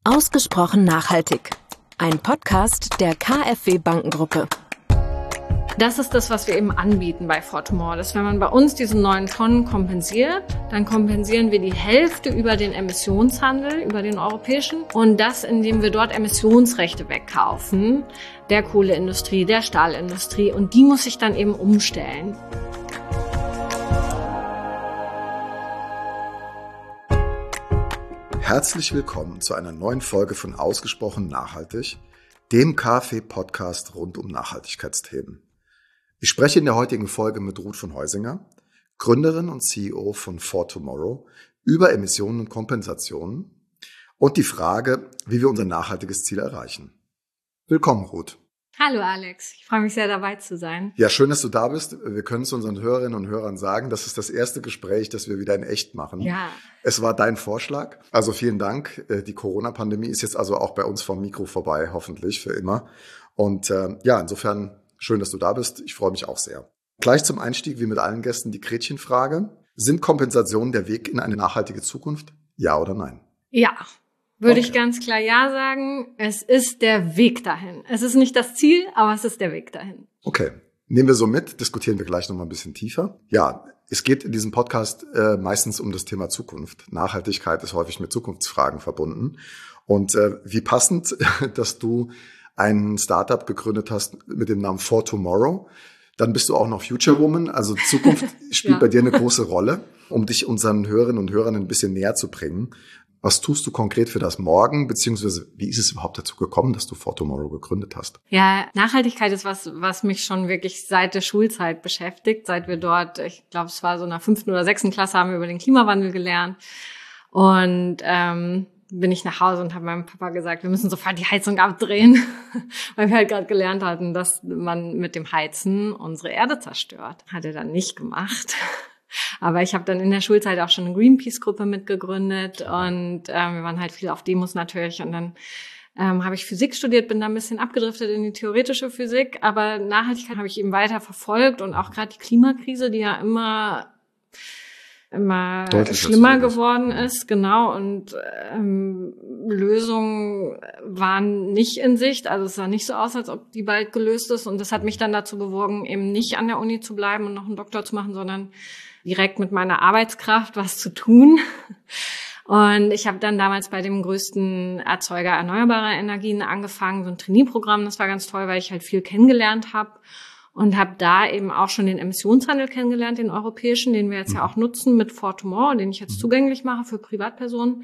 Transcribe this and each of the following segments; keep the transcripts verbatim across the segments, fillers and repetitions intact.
Ausgesprochen nachhaltig. Ein Podcast der K f W Bankengruppe. Das ist das, was wir eben anbieten bei For Tomorrow. Dass wenn man bei uns diese neun Tonnen kompensiert, dann kompensieren wir die Hälfte über den Emissionshandel, über den europäischen. Und das, indem wir dort Emissionsrechte wegkaufen, der Kohleindustrie, der Stahlindustrie. Und die muss sich dann eben umstellen. Herzlich willkommen zu einer neuen Folge von Ausgesprochen nachhaltig, dem K f W-Podcast rund um Nachhaltigkeitsthemen. Ich spreche in der heutigen Folge mit Ruth von Heusinger, Gründerin und C E O von For Tomorrow, über Emissionen und Kompensationen und die Frage, wie wir unser nachhaltiges Ziel erreichen. Willkommen, Ruth. Hallo Alex, ich freue mich sehr, dabei zu sein. Ja, schön, dass du da bist. Wir können es unseren Hörerinnen und Hörern sagen, das ist das erste Gespräch, das wir wieder in echt machen. Ja. Es war dein Vorschlag. Also vielen Dank. Die Corona-Pandemie ist jetzt also auch bei uns vom Mikro vorbei, hoffentlich für immer. Und äh, ja, insofern schön, dass du da bist. Ich freue mich auch sehr. Gleich zum Einstieg, wie mit allen Gästen, die Gretchenfrage. Sind Kompensationen der Weg in eine nachhaltige Zukunft? Ja oder nein? Ja. Würde Okay. ich ganz klar ja sagen. Es ist der Weg dahin. Es ist nicht das Ziel, aber es ist der Weg dahin. Okay, nehmen wir so mit, diskutieren wir gleich nochmal ein bisschen tiefer. Ja, es geht in diesem Podcast äh, meistens um das Thema Zukunft. Nachhaltigkeit ist häufig mit Zukunftsfragen verbunden. Und äh, wie passend, dass du ein Startup gegründet hast mit dem Namen For Tomorrow. Dann bist du auch noch Future Woman, also Zukunft spielt Ja. bei dir eine große Rolle, um dich unseren Hörerinnen und Hörern ein bisschen näher zu bringen. Was tust du konkret für das Morgen, beziehungsweise wie ist es überhaupt dazu gekommen, dass du For Tomorrow gegründet hast? Ja, Nachhaltigkeit ist was, was mich schon wirklich seit der Schulzeit beschäftigt. Seit wir dort, ich glaube, es war so in der fünften oder sechsten Klasse, haben wir über den Klimawandel gelernt. Und ähm, bin ich nach Hause und habe meinem Papa gesagt, wir müssen sofort die Heizung abdrehen, weil wir halt gerade gelernt hatten, dass man mit dem Heizen unsere Erde zerstört. Hat er dann nicht gemacht. Aber ich habe dann in der Schulzeit auch schon eine Greenpeace-Gruppe mitgegründet und ähm, wir waren halt viel auf Demos natürlich. Und dann ähm, habe ich Physik studiert, bin da ein bisschen abgedriftet in die theoretische Physik. Aber Nachhaltigkeit habe ich eben weiter verfolgt und auch gerade die Klimakrise, die ja immer immer Deutlicher schlimmer zumindest. geworden ist, genau. Und ähm, Lösungen waren nicht in Sicht. Also es sah nicht so aus, als ob die bald gelöst ist. Und das hat mich dann dazu bewogen, eben nicht an der Uni zu bleiben und noch einen Doktor zu machen, sondern direkt mit meiner Arbeitskraft was zu tun. Und ich habe dann damals bei dem größten Erzeuger erneuerbarer Energien angefangen, so ein Trainee-Programm. Das war ganz toll, weil ich halt viel kennengelernt habe. Und habe da eben auch schon den Emissionshandel kennengelernt, den europäischen, den wir jetzt ja auch nutzen mit For Tomorrow, den ich jetzt zugänglich mache für Privatpersonen.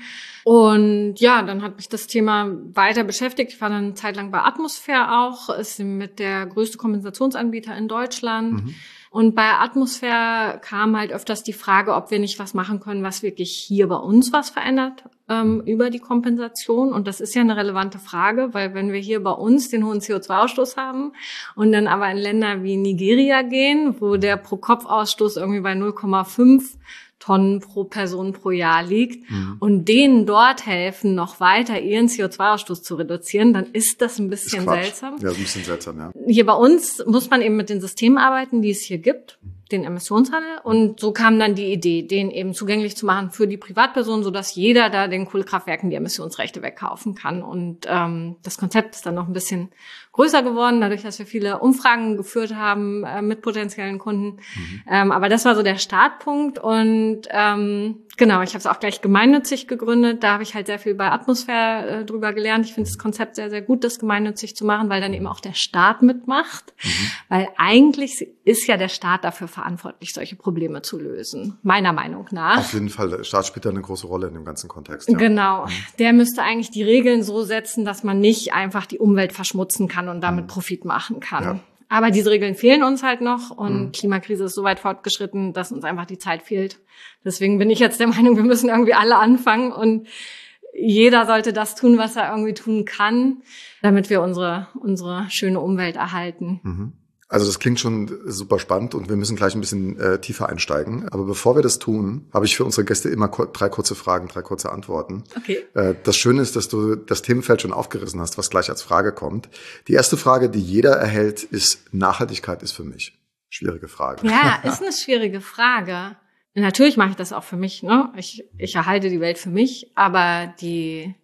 Und ja, dann hat mich das Thema weiter beschäftigt. Ich war dann eine Zeit lang bei Atmosphäre auch, ist mit der größte Kompensationsanbieter in Deutschland. Mhm. Und bei Atmosphäre kam halt öfters die Frage, ob wir nicht was machen können, was wirklich hier bei uns was verändert ähm, über die Kompensation. Und das ist ja eine relevante Frage, weil wenn wir hier bei uns den hohen C O zwei Ausstoß haben und dann aber in Länder wie Nigeria gehen, wo der Pro-Kopf-Ausstoß irgendwie bei null Komma fünf Tonnen pro Person pro Jahr liegt Mhm. und denen dort helfen, noch weiter ihren C O zwei Ausstoß zu reduzieren, dann ist das ein Ist bisschen Quatsch. seltsam. Ja, ist ein bisschen seltsam, ja. Hier bei uns muss man eben mit den Systemen arbeiten, die es hier gibt, den Emissionshandel. Und so kam dann die Idee, den eben zugänglich zu machen für die Privatpersonen, sodass jeder da den Kohlekraftwerken die Emissionsrechte wegkaufen kann. Und ähm, das Konzept ist dann noch ein bisschen größer geworden, dadurch, dass wir viele Umfragen geführt haben äh, mit potenziellen Kunden. Mhm. Ähm, aber das war so der Startpunkt. Und ähm, genau, ich habe es auch gleich gemeinnützig gegründet. Da habe ich halt sehr viel bei Atmosphäre äh, drüber gelernt. Ich finde das Konzept sehr, sehr gut, das gemeinnützig zu machen, weil dann eben auch der Staat mitmacht. Mhm. Weil eigentlich ist ja der Staat dafür verantwortlich, solche Probleme zu lösen, meiner Meinung nach. Auf jeden Fall, der Staat spielt da eine große Rolle in dem ganzen Kontext. Ja. Genau. Der müsste eigentlich die Regeln so setzen, dass man nicht einfach die Umwelt verschmutzen kann und damit Profit machen kann. Ja. Aber diese Regeln fehlen uns halt noch und Mhm. Klimakrise ist so weit fortgeschritten, dass uns einfach die Zeit fehlt. Deswegen bin ich jetzt der Meinung, wir müssen irgendwie alle anfangen und jeder sollte das tun, was er irgendwie tun kann, damit wir unsere, unsere schöne Umwelt erhalten. Mhm. Also das klingt schon super spannend und wir müssen gleich ein bisschen äh, tiefer einsteigen. Aber bevor wir das tun, habe ich für unsere Gäste immer ko- drei kurze Fragen, drei kurze Antworten. Okay. Äh, das Schöne ist, dass du das Themenfeld schon aufgerissen hast, was gleich als Frage kommt. Die erste Frage, die jeder erhält, ist: Nachhaltigkeit ist für mich. Schwierige Frage. Ja, ist eine schwierige Frage. Natürlich mache ich das auch für mich, ne? Ich, ich erhalte die Welt für mich, aber die,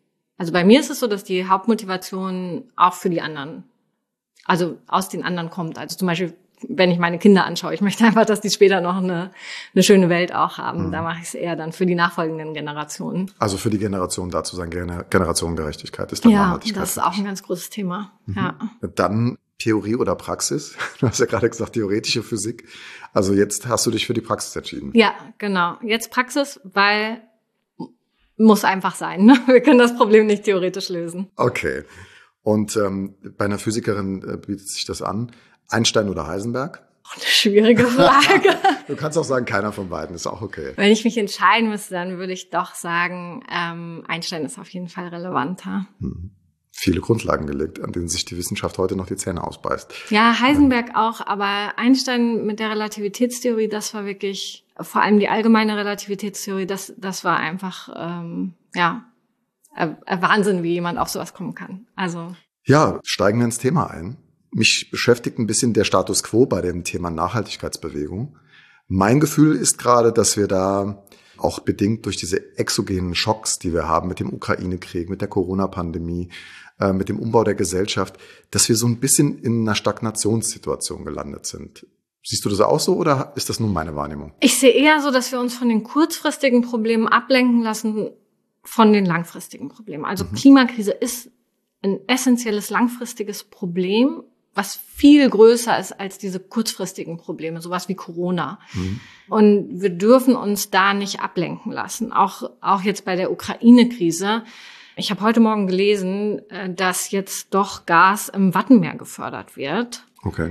Also bei mir ist es so, dass die Hauptmotivation auch für die anderen, also aus den anderen kommt. Also zum Beispiel, wenn ich meine Kinder anschaue, ich möchte einfach, dass die später noch eine, eine schöne Welt auch haben. Mhm. Da mache ich es eher dann für die nachfolgenden Generationen. Also für die Generation da zu sein, Generationengerechtigkeit ist dann ja, Nachhaltigkeit. Ja, das ist auch ein ganz großes Thema. Mhm. Ja. Dann Theorie oder Praxis? Du hast ja gerade gesagt, theoretische Physik. Also jetzt hast du dich für die Praxis entschieden. Ja, genau. Jetzt Praxis, weil muss einfach sein. Ne? Wir können das Problem nicht theoretisch lösen. Okay. Und ähm, bei einer Physikerin äh, bietet sich das an. Einstein oder Heisenberg? Eine schwierige Frage. Du kannst auch sagen, keiner von beiden, ist auch okay. Wenn ich mich entscheiden müsste, dann würde ich doch sagen, ähm, Einstein ist auf jeden Fall relevanter. Hm. Viele Grundlagen gelegt, an denen sich die Wissenschaft heute noch die Zähne ausbeißt. Ja, Heisenberg ja. auch, aber Einstein mit der Relativitätstheorie, das war wirklich, vor allem die allgemeine Relativitätstheorie, das, das war einfach, ähm, ja, Wahnsinn, wie jemand auf sowas kommen kann. Also ja, steigen wir ins Thema ein. Mich beschäftigt ein bisschen der Status quo bei dem Thema Nachhaltigkeitsbewegung. Mein Gefühl ist gerade, dass wir da auch bedingt durch diese exogenen Schocks, die wir haben mit dem Ukraine-Krieg, mit der Corona-Pandemie, äh, mit dem Umbau der Gesellschaft, dass wir so ein bisschen in einer Stagnationssituation gelandet sind. Siehst du das auch so oder ist das nur meine Wahrnehmung? Ich sehe eher so, dass wir uns von den kurzfristigen Problemen ablenken lassen von den langfristigen Problemen. Also mhm. Klimakrise ist ein essentielles langfristiges Problem, was viel größer ist als diese kurzfristigen Probleme, sowas wie Corona. Mhm. Und wir dürfen uns da nicht ablenken lassen. Auch, auch jetzt bei der Ukraine-Krise. Ich habe heute Morgen gelesen, dass jetzt doch Gas im Wattenmeer gefördert wird. Okay.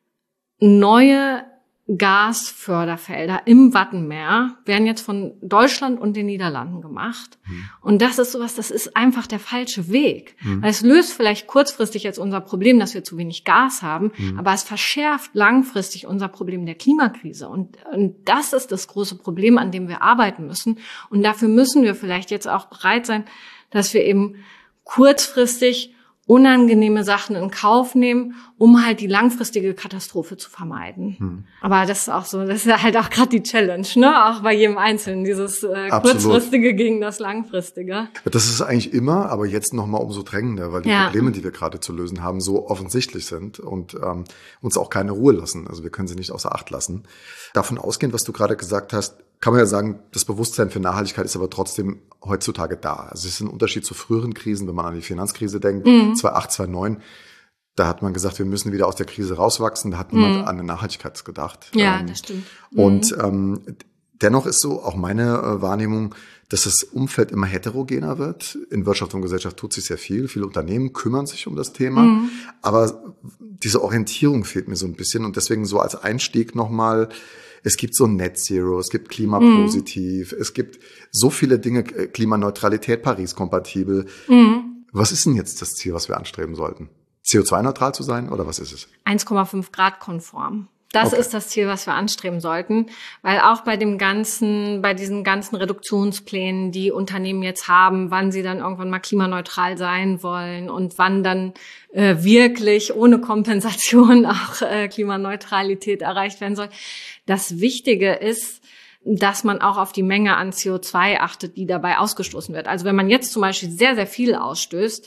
Neue Gasförderfelder im Wattenmeer werden jetzt von Deutschland und den Niederlanden gemacht. Mhm. Und das ist sowas, das ist einfach der falsche Weg. Mhm. Weil es löst vielleicht kurzfristig jetzt unser Problem, dass wir zu wenig Gas haben, mhm. aber es verschärft langfristig unser Problem der Klimakrise. Und, und das ist das große Problem, an dem wir arbeiten müssen. Und dafür müssen wir vielleicht jetzt auch bereit sein, dass wir eben kurzfristig unangenehme Sachen in Kauf nehmen, um halt die langfristige Katastrophe zu vermeiden. Hm. Aber das ist auch so, das ist halt auch gerade die Challenge, ne? Auch bei jedem Einzelnen, dieses äh, kurzfristige gegen das langfristige. Das ist eigentlich immer, aber jetzt noch mal umso drängender, weil die ja. Probleme, die wir gerade zu lösen haben, so offensichtlich sind und ähm, uns auch keine Ruhe lassen. Also wir können sie nicht außer Acht lassen. Davon ausgehend, was du gerade gesagt hast, kann man ja sagen, das Bewusstsein für Nachhaltigkeit ist aber trotzdem heutzutage da. Also es ist ein Unterschied zu früheren Krisen, wenn man an die Finanzkrise denkt, mhm. zweitausendacht, zweitausendneun. Da hat man gesagt, wir müssen wieder aus der Krise rauswachsen. Da hat niemand mhm. an eine Nachhaltigkeit gedacht. Ja, ähm, das stimmt. Mhm. Und ähm, dennoch ist so auch meine äh, Wahrnehmung, dass das Umfeld immer heterogener wird. In Wirtschaft und Gesellschaft tut sich sehr viel. Viele Unternehmen kümmern sich um das Thema. Mhm. Aber diese Orientierung fehlt mir so ein bisschen. Und deswegen so als Einstieg nochmal, es gibt so Net Zero, es gibt Klimapositiv, mhm. es gibt so viele Dinge, Klimaneutralität, Paris-kompatibel. Mhm. Was ist denn jetzt das Ziel, was wir anstreben sollten? C O zwei neutral zu sein oder was ist es? eins Komma fünf Grad konform. Das okay. ist das Ziel, was wir anstreben sollten, weil auch bei dem ganzen, bei diesen ganzen Reduktionsplänen, die Unternehmen jetzt haben, wann sie dann irgendwann mal klimaneutral sein wollen und wann dann äh, wirklich ohne Kompensation auch äh, Klimaneutralität erreicht werden soll. Das Wichtige ist, dass man auch auf die Menge an C O zwei achtet, die dabei ausgestoßen wird. Also wenn man jetzt zum Beispiel sehr, sehr viel ausstößt,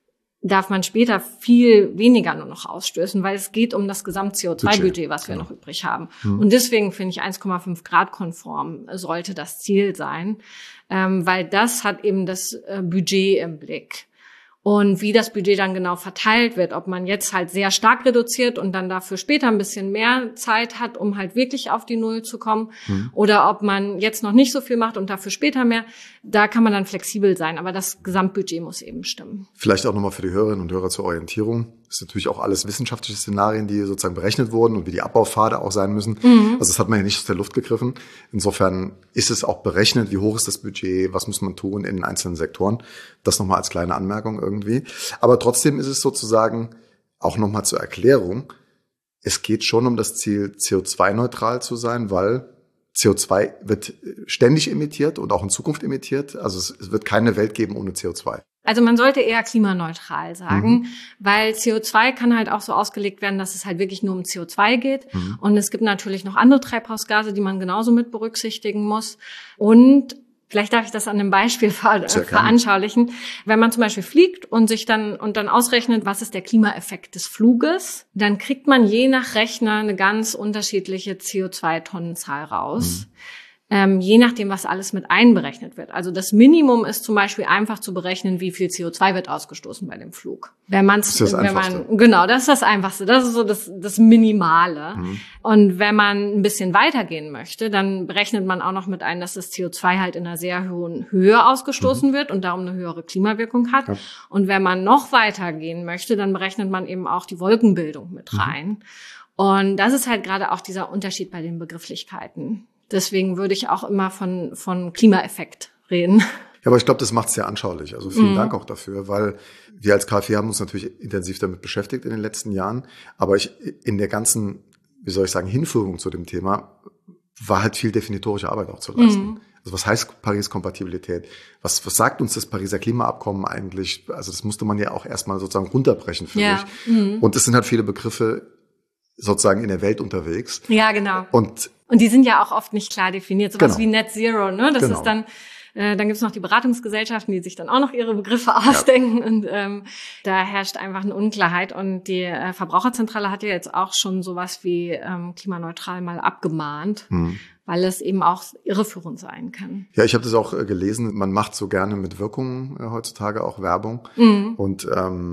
darf man später viel weniger nur noch ausstößen, weil es geht um das Gesamt-C O zwei Budget, was wir genau. noch übrig haben. Mhm. Und deswegen finde ich eins Komma fünf Grad konform sollte das Ziel sein, ähm, weil das hat eben das äh, Budget im Blick. Und wie das Budget dann genau verteilt wird, ob man jetzt halt sehr stark reduziert und dann dafür später ein bisschen mehr Zeit hat, um halt wirklich auf die Null zu kommen, mhm. oder ob man jetzt noch nicht so viel macht und dafür später mehr, da kann man dann flexibel sein. Aber das Gesamtbudget muss eben stimmen. Vielleicht auch nochmal für die Hörerinnen und Hörer zur Orientierung. Das ist natürlich auch alles wissenschaftliche Szenarien, die sozusagen berechnet wurden und wie die Abbaupfade auch sein müssen. Mhm. Also das hat man ja nicht aus der Luft gegriffen. Insofern ist es auch berechnet, wie hoch ist das Budget, was muss man tun in den einzelnen Sektoren. Das nochmal als kleine Anmerkung irgendwie. Aber trotzdem ist es sozusagen auch nochmal zur Erklärung, es geht schon um das Ziel, C O zwei neutral zu sein, weil C O zwei wird ständig emittiert und auch in Zukunft emittiert. Also es, es wird keine Welt geben ohne C O zwei. Also man sollte eher klimaneutral sagen, mhm. weil C O zwei kann halt auch so ausgelegt werden, dass es halt wirklich nur um C O zwei geht. Mhm. Und es gibt natürlich noch andere Treibhausgase, die man genauso mit berücksichtigen muss. Und Vielleicht darf ich das an einem Beispiel ver- äh, veranschaulichen. Wenn man zum Beispiel fliegt und sich dann und dann ausrechnet, was ist der Klimaeffekt des Fluges, dann kriegt man je nach Rechner eine ganz unterschiedliche C O zwei Tonnenzahl raus. Mhm. Ähm, je nachdem, was alles mit einberechnet wird. Also das Minimum ist zum Beispiel einfach zu berechnen, wie viel C O zwei wird ausgestoßen bei dem Flug. Wenn man's, das ist das wenn Einfachste. man, genau, das ist das Einfachste. Das ist so das, das Minimale. Mhm. Und wenn man ein bisschen weitergehen möchte, dann berechnet man auch noch mit ein, dass das C O zwei halt in einer sehr hohen Höhe ausgestoßen mhm. wird und darum eine höhere Klimawirkung hat. Ja. Und wenn man noch weitergehen möchte, dann berechnet man eben auch die Wolkenbildung mit rein. Mhm. Und das ist halt gerade auch dieser Unterschied bei den Begrifflichkeiten. Deswegen würde ich auch immer von von Klimaeffekt reden. Ja, aber ich glaube, das macht es sehr anschaulich. Also vielen mhm. Dank auch dafür, weil wir als K f W haben uns natürlich intensiv damit beschäftigt in den letzten Jahren. Aber ich in der ganzen, wie soll ich sagen, Hinführung zu dem Thema war halt viel definitorische Arbeit auch zu leisten. Mhm. Also was heißt Paris-Kompatibilität? Was, was sagt uns das Pariser Klimaabkommen eigentlich? Also das musste man ja auch erstmal sozusagen runterbrechen für ja. mich. Mhm. Und es sind halt viele Begriffe sozusagen in der Welt unterwegs. Ja, genau. Und Und die sind ja auch oft nicht klar definiert. Sowas genau. wie Net Zero, ne? Das genau. ist dann, äh, dann gibt's noch die Beratungsgesellschaften, die sich dann auch noch ihre Begriffe ausdenken. Ja. Und ähm, da herrscht einfach eine Unklarheit. Und die äh, Verbraucherzentrale hat ja jetzt auch schon sowas wie ähm, klimaneutral mal abgemahnt. Hm. Weil es eben auch irreführend sein kann. Ja, ich habe das auch äh, gelesen. Man macht so gerne mit Wirkungen äh, heutzutage auch Werbung. Mhm. Und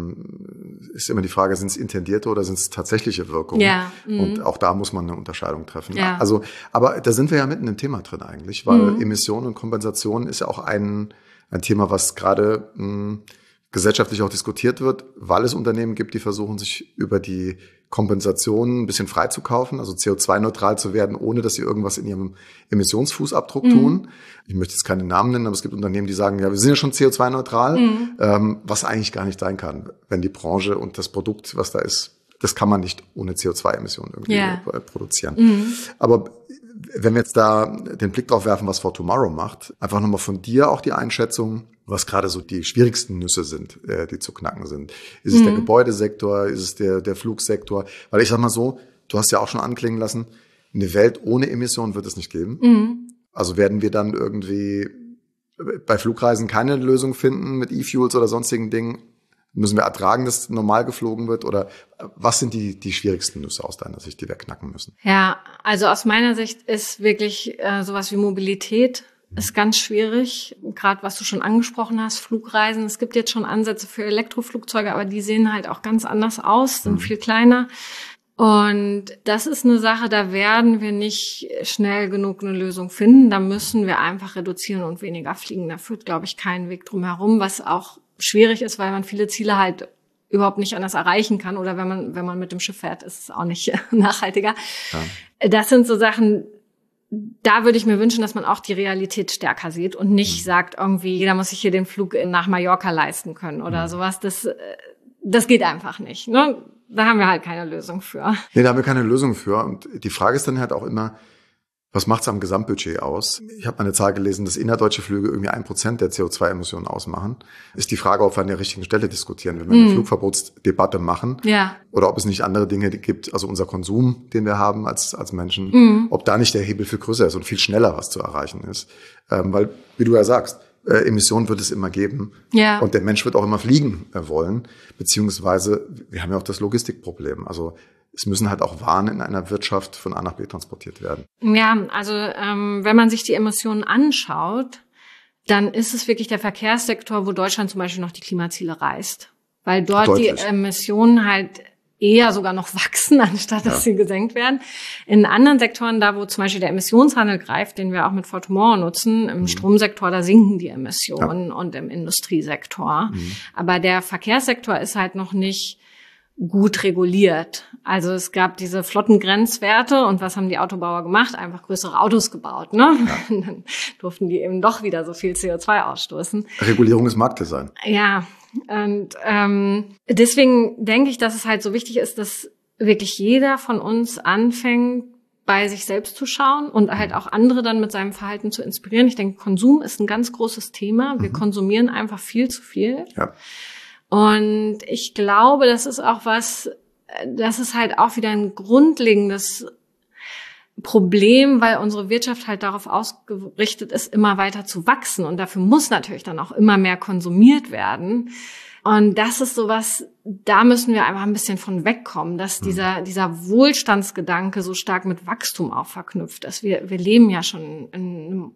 ähm, ist immer die Frage, sind es intendierte oder sind es tatsächliche Wirkungen? Ja. Mhm. Und auch da muss man eine Unterscheidung treffen. Ja. Also, aber da sind wir ja mitten im Thema drin eigentlich, weil mhm. Emissionen und Kompensation ist ja auch ein ein Thema, was gerade mh, gesellschaftlich auch diskutiert wird, weil es Unternehmen gibt, die versuchen, sich über die Kompensation ein bisschen freizukaufen, also C O zwei neutral zu werden, ohne dass sie irgendwas in ihrem Emissionsfußabdruck mhm. tun. Ich möchte jetzt keine Namen nennen, aber es gibt Unternehmen, die sagen, ja, wir sind ja schon C O zwei neutral, mhm. ähm, was eigentlich gar nicht sein kann, wenn die Branche und das Produkt, was da ist, das kann man nicht ohne C O zwei Emissionen irgendwie yeah. produzieren. Mhm. Aber wenn wir jetzt da den Blick drauf werfen, was For Tomorrow macht, einfach nochmal von dir auch die Einschätzung, was gerade so die schwierigsten Nüsse sind, äh, die zu knacken sind. Ist es mhm. der Gebäudesektor, ist es der, der Flugsektor? Weil ich sag mal so, du hast ja auch schon anklingen lassen, eine Welt ohne Emissionen wird es nicht geben. Mhm. Also werden wir dann irgendwie bei Flugreisen keine Lösung finden mit E-Fuels oder sonstigen Dingen? Müssen wir ertragen, dass normal geflogen wird? Oder was sind die, die schwierigsten Nüsse aus deiner Sicht, die wir knacken müssen? Ja, also aus meiner Sicht ist wirklich äh, sowas wie Mobilität ist ganz schwierig. Gerade was du schon angesprochen hast, Flugreisen. Es gibt jetzt schon Ansätze für Elektroflugzeuge, aber die sehen halt auch ganz anders aus, sind mhm. viel kleiner. Und das ist eine Sache, da werden wir nicht schnell genug eine Lösung finden. Da müssen wir einfach reduzieren und weniger fliegen. Da führt, glaube ich, kein Weg drum herum, was auch schwierig ist, weil man viele Ziele halt überhaupt nicht anders erreichen kann. Oder wenn man, wenn man mit dem Schiff fährt, ist es auch nicht nachhaltiger. Ja. Das sind so Sachen, da würde ich mir wünschen, dass man auch die Realität stärker sieht und nicht mhm. sagt, irgendwie, jeder muss sich hier den Flug nach Mallorca leisten können oder mhm. sowas. Das, das geht einfach nicht, ne? Da haben wir halt keine Lösung für. Nee, da haben wir keine Lösung für. Und die Frage ist dann halt auch immer, was macht's am Gesamtbudget aus? Ich habe mal eine Zahl gelesen, dass innerdeutsche Flüge irgendwie ein Prozent der C O zwei Emissionen ausmachen. Ist die Frage, ob wir an der richtigen Stelle diskutieren, wenn wir mm. eine Flugverbotsdebatte machen. Ja. Oder ob es nicht andere Dinge gibt, also unser Konsum, den wir haben als als Menschen, mm. ob da nicht der Hebel viel größer ist und viel schneller was zu erreichen ist. Ähm, weil, wie du ja sagst, äh, Emissionen wird es immer geben. Ja. Und der Mensch wird auch immer fliegen äh, wollen. Beziehungsweise, wir haben ja auch das Logistikproblem. Also es müssen halt auch Waren in einer Wirtschaft von A nach B transportiert werden. Ja, also ähm, wenn man sich die Emissionen anschaut, dann ist es wirklich der Verkehrssektor, wo Deutschland zum Beispiel noch die Klimaziele reißt. Weil dort Deutlich. die Emissionen halt eher sogar noch wachsen, anstatt dass ja. sie gesenkt werden. In anderen Sektoren, da wo zum Beispiel der Emissionshandel greift, den wir auch mit For Tomorrow nutzen, im mhm. Stromsektor, da sinken die Emissionen ja. und im Industriesektor. Mhm. Aber der Verkehrssektor ist halt noch nicht gut reguliert. Also es gab diese Flottengrenzwerte und was haben die Autobauer gemacht? Einfach größere Autos gebaut, ne? Ja. Dann durften die eben doch wieder so viel C O zwei ausstoßen. Regulierung ist Marktdesign. Ja, und ähm, deswegen denke ich, dass es halt so wichtig ist, dass wirklich jeder von uns anfängt, bei sich selbst zu schauen und halt auch andere dann mit seinem Verhalten zu inspirieren. Ich denke, Konsum ist ein ganz großes Thema. Wir mhm. konsumieren einfach viel zu viel. Ja. Und ich glaube, das ist auch was, das ist halt auch wieder ein grundlegendes Problem, weil unsere Wirtschaft halt darauf ausgerichtet ist, immer weiter zu wachsen. Und dafür muss natürlich dann auch immer mehr konsumiert werden. Und das ist sowas, da müssen wir einfach ein bisschen von wegkommen, dass dieser, dieser Wohlstandsgedanke so stark mit Wachstum auch verknüpft ist. Wir, wir leben ja schon in einem,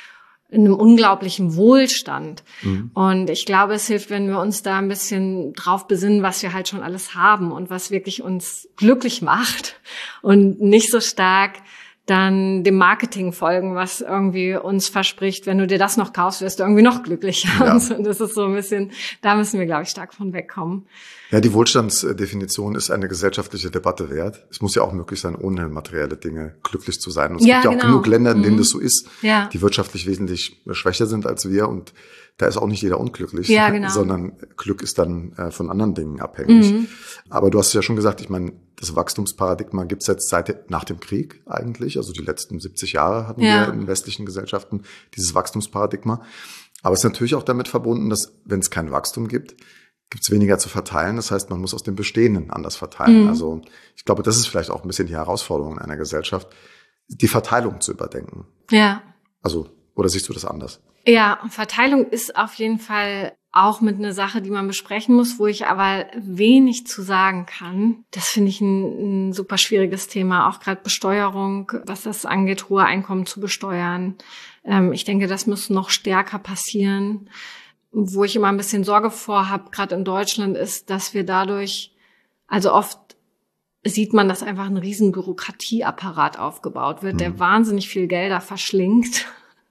in einem unglaublichen Wohlstand. Mhm. Und ich glaube, es hilft, wenn wir uns da ein bisschen drauf besinnen, was wir halt schon alles haben und was wirklich uns glücklich macht und nicht so stark dann dem Marketing folgen, was irgendwie uns verspricht, wenn du dir das noch kaufst, wirst du irgendwie noch glücklicher. Ja. Und das ist so ein bisschen, da müssen wir, glaube ich, stark von wegkommen. Ja, die Wohlstandsdefinition ist eine gesellschaftliche Debatte wert. Es muss ja auch möglich sein, ohne materielle Dinge glücklich zu sein. Und es ja, gibt ja auch genau. genug Länder, in denen mhm. das so ist, ja. die wirtschaftlich wesentlich schwächer sind als wir. Und da ist auch nicht jeder unglücklich, ja, genau. sondern Glück ist dann äh, von anderen Dingen abhängig. Mhm. Aber du hast es ja schon gesagt, ich meine, das Wachstumsparadigma gibt es jetzt seit nach dem Krieg eigentlich. Also die letzten siebzig Jahre hatten ja. wir in westlichen Gesellschaften dieses Wachstumsparadigma. Aber es ist natürlich auch damit verbunden, dass wenn es kein Wachstum gibt, gibt es weniger zu verteilen. Das heißt, man muss aus dem Bestehenden anders verteilen. Mhm. Also ich glaube, das ist vielleicht auch ein bisschen die Herausforderung in einer Gesellschaft, die Verteilung zu überdenken. Ja. Also, oder siehst du das anders? Ja, Verteilung ist auf jeden Fall auch mit einer Sache, die man besprechen muss, wo ich aber wenig zu sagen kann. Das finde ich ein, ein super schwieriges Thema, auch gerade Besteuerung, was das angeht, hohe Einkommen zu besteuern. Ähm, ich denke, das muss noch stärker passieren. Wo ich immer ein bisschen Sorge vor habe, gerade in Deutschland, ist, dass wir dadurch, also oft sieht man, dass einfach ein riesen Bürokratieapparat aufgebaut wird, der wahnsinnig viel Gelder verschlingt.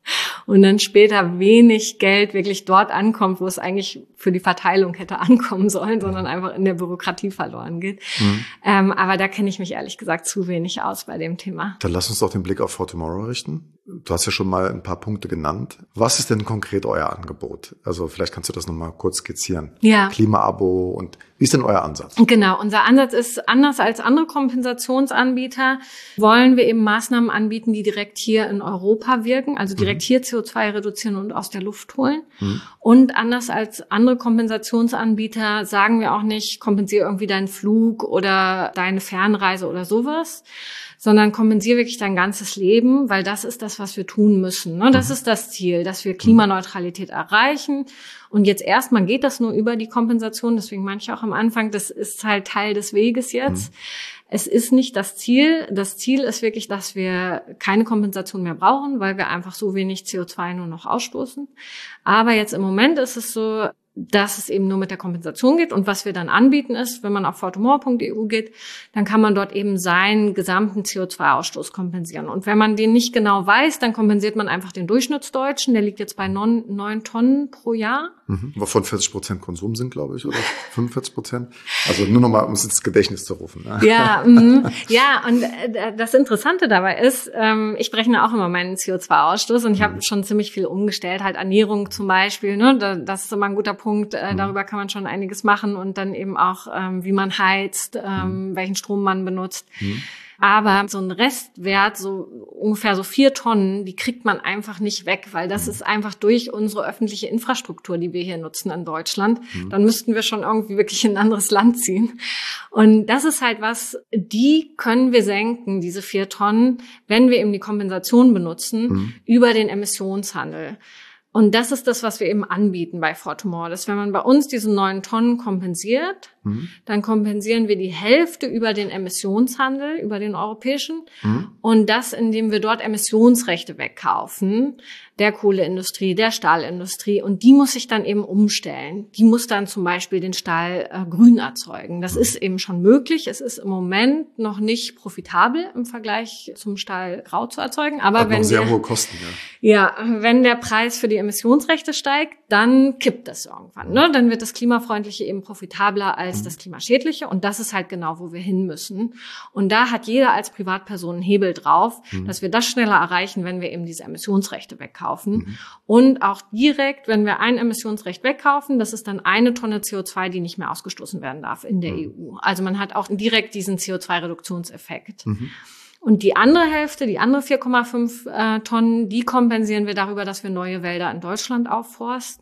Und dann später wenig Geld wirklich dort ankommt, wo es eigentlich für die Verteilung hätte ankommen sollen, sondern einfach in der Bürokratie verloren geht. Mhm. Ähm, aber da kenne ich mich ehrlich gesagt zu wenig aus bei dem Thema. Dann lass uns doch den Blick auf For Tomorrow richten. Du hast ja schon mal ein paar Punkte genannt. Was ist denn konkret euer Angebot? Also vielleicht kannst du das nochmal kurz skizzieren. Ja. Klima-Abo und wie ist denn euer Ansatz? Genau, unser Ansatz ist anders als andere Kompensationsanbieter. Wollen wir eben Maßnahmen anbieten, die direkt hier in Europa wirken, also direkt mhm. hier C O zwei reduzieren und aus der Luft holen. Mhm. Und anders als andere Kompensationsanbieter sagen wir auch nicht, kompensiere irgendwie deinen Flug oder deine Fernreise oder sowas, sondern kompensiere wirklich dein ganzes Leben, weil das ist das, was wir tun müssen. Ne? Das mhm. ist das Ziel, dass wir Klimaneutralität erreichen. Und jetzt erstmal geht das nur über die Kompensation, deswegen manche auch am Anfang, das ist halt Teil des Weges jetzt. Mhm. Es ist nicht das Ziel. Das Ziel ist wirklich, dass wir keine Kompensation mehr brauchen, weil wir einfach so wenig C O zwei nur noch ausstoßen. Aber jetzt im Moment ist es so, dass es eben nur mit der Kompensation geht. Und was wir dann anbieten ist, wenn man auf for tomorrow punkt e u geht, dann kann man dort eben seinen gesamten C O zwei Ausstoß kompensieren. Und wenn man den nicht genau weiß, dann kompensiert man einfach den Durchschnittsdeutschen. Der liegt jetzt bei neun Tonnen pro Jahr. Mhm. Wovon vierzig Prozent Konsum sind, glaube ich, oder fünfundvierzig Prozent. Also nur nochmal, um es ins Gedächtnis zu rufen. Ne? Ja, mh. ja, und das Interessante dabei ist, ähm, ich berechne auch immer meinen C O zwei Ausstoß und ich habe mhm. schon ziemlich viel umgestellt, halt Ernährung zum Beispiel. Ne? Das ist immer ein guter Punkt. Äh, darüber kann man schon einiges machen und dann eben auch, ähm, wie man heizt, ähm, mhm. welchen Strom man benutzt. Mhm. Aber so ein Restwert, so ungefähr so vier Tonnen, die kriegt man einfach nicht weg, weil das ist einfach durch unsere öffentliche Infrastruktur, die wir hier nutzen in Deutschland. Mhm. Dann müssten wir schon irgendwie wirklich in ein anderes Land ziehen. Und das ist halt was, die können wir senken, diese vier Tonnen, wenn wir eben die Kompensation benutzen, mhm. über den Emissionshandel. Und das ist das, was wir eben anbieten bei For Tomorrow. Dass wenn man bei uns diese neun Tonnen kompensiert, mhm. dann kompensieren wir die Hälfte über den Emissionshandel, über den europäischen. Mhm. Und das, indem wir dort Emissionsrechte wegkaufen, der Kohleindustrie, der Stahlindustrie. Und die muss sich dann eben umstellen. Die muss dann zum Beispiel den Stahl äh, grün erzeugen. Das mhm. ist eben schon möglich. Es ist im Moment noch nicht profitabel im Vergleich zum Stahl grau zu erzeugen. Aber Hat wenn noch sehr der, hohe Kosten, ja. Ja, wenn der Preis für die Emissionsrechte steigt, dann kippt das irgendwann. Ne? Dann wird das Klimafreundliche eben profitabler als mhm. das Klimaschädliche. Und das ist halt genau, wo wir hin müssen. Und da hat jeder als Privatperson einen Hebel drauf, mhm. dass wir das schneller erreichen, wenn wir eben diese Emissionsrechte wegkaufen. Mhm. Und auch direkt, wenn wir ein Emissionsrecht wegkaufen, das ist dann eine Tonne C O zwei, die nicht mehr ausgestoßen werden darf in der mhm. E U. Also man hat auch direkt diesen C O zwei Reduktionseffekt. Mhm. Und die andere Hälfte, die andere vier Komma fünf äh, Tonnen, die kompensieren wir darüber, dass wir neue Wälder in Deutschland aufforsten.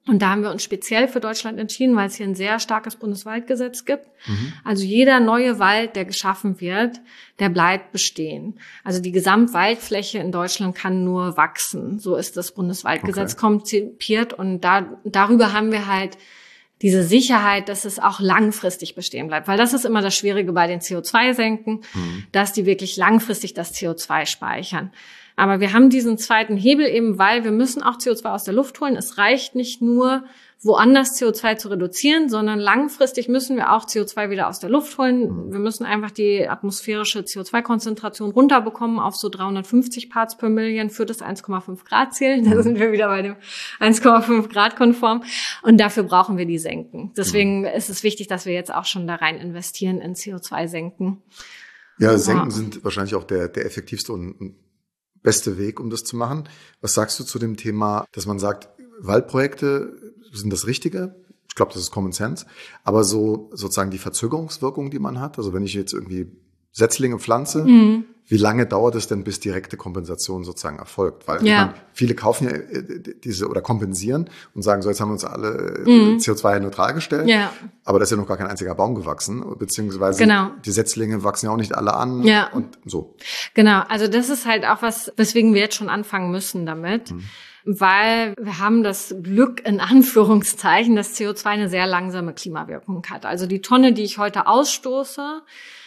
Und da haben wir uns speziell für Deutschland entschieden, weil es hier ein sehr starkes Bundeswaldgesetz gibt. Mhm. Also jeder neue Wald, der geschaffen wird, der bleibt bestehen. Also die Gesamtwaldfläche in Deutschland kann nur wachsen. So ist das Bundeswaldgesetz okay. konzipiert. Und da, darüber haben wir halt diese Sicherheit, dass es auch langfristig bestehen bleibt. Weil das ist immer das Schwierige bei den C O zwei Senken, mhm. dass die wirklich langfristig das C O zwei speichern. Aber wir haben diesen zweiten Hebel eben, weil wir müssen auch C O zwei aus der Luft holen. Es reicht nicht nur, woanders C O zwei zu reduzieren, sondern langfristig müssen wir auch C O zwei wieder aus der Luft holen. Wir müssen einfach die atmosphärische C O zwei Konzentration runterbekommen auf so dreihundertfünfzig Parts per Million für das eins Komma fünf Grad Ziel. Da sind wir wieder bei dem eins Komma fünf Grad konform. Und dafür brauchen wir die Senken. Deswegen ist es wichtig, dass wir jetzt auch schon da rein investieren in C O zwei Senken. Ja, Senken ja. sind wahrscheinlich auch der, der effektivste und beste Weg, um das zu machen. Was sagst du zu dem Thema, dass man sagt, Waldprojekte sind das Richtige? Ich glaube, das ist Common Sense. Aber so sozusagen die Verzögerungswirkung, die man hat, also wenn ich jetzt irgendwie Setzlinge pflanze, mhm. wie lange dauert es denn, bis direkte Kompensation sozusagen erfolgt? Weil ja. ich meine, viele kaufen ja diese oder kompensieren und sagen, so jetzt haben wir uns alle mhm. C O zwei neutral gestellt, ja. aber da ist ja noch gar kein einziger Baum gewachsen, beziehungsweise genau. die Setzlinge wachsen ja auch nicht alle an ja. und so. Genau, also das ist halt auch was, weswegen wir jetzt schon anfangen müssen damit. Mhm. Weil wir haben das Glück, in Anführungszeichen, dass C O zwei eine sehr langsame Klimawirkung hat. Also die Tonne, die ich heute ausstoße,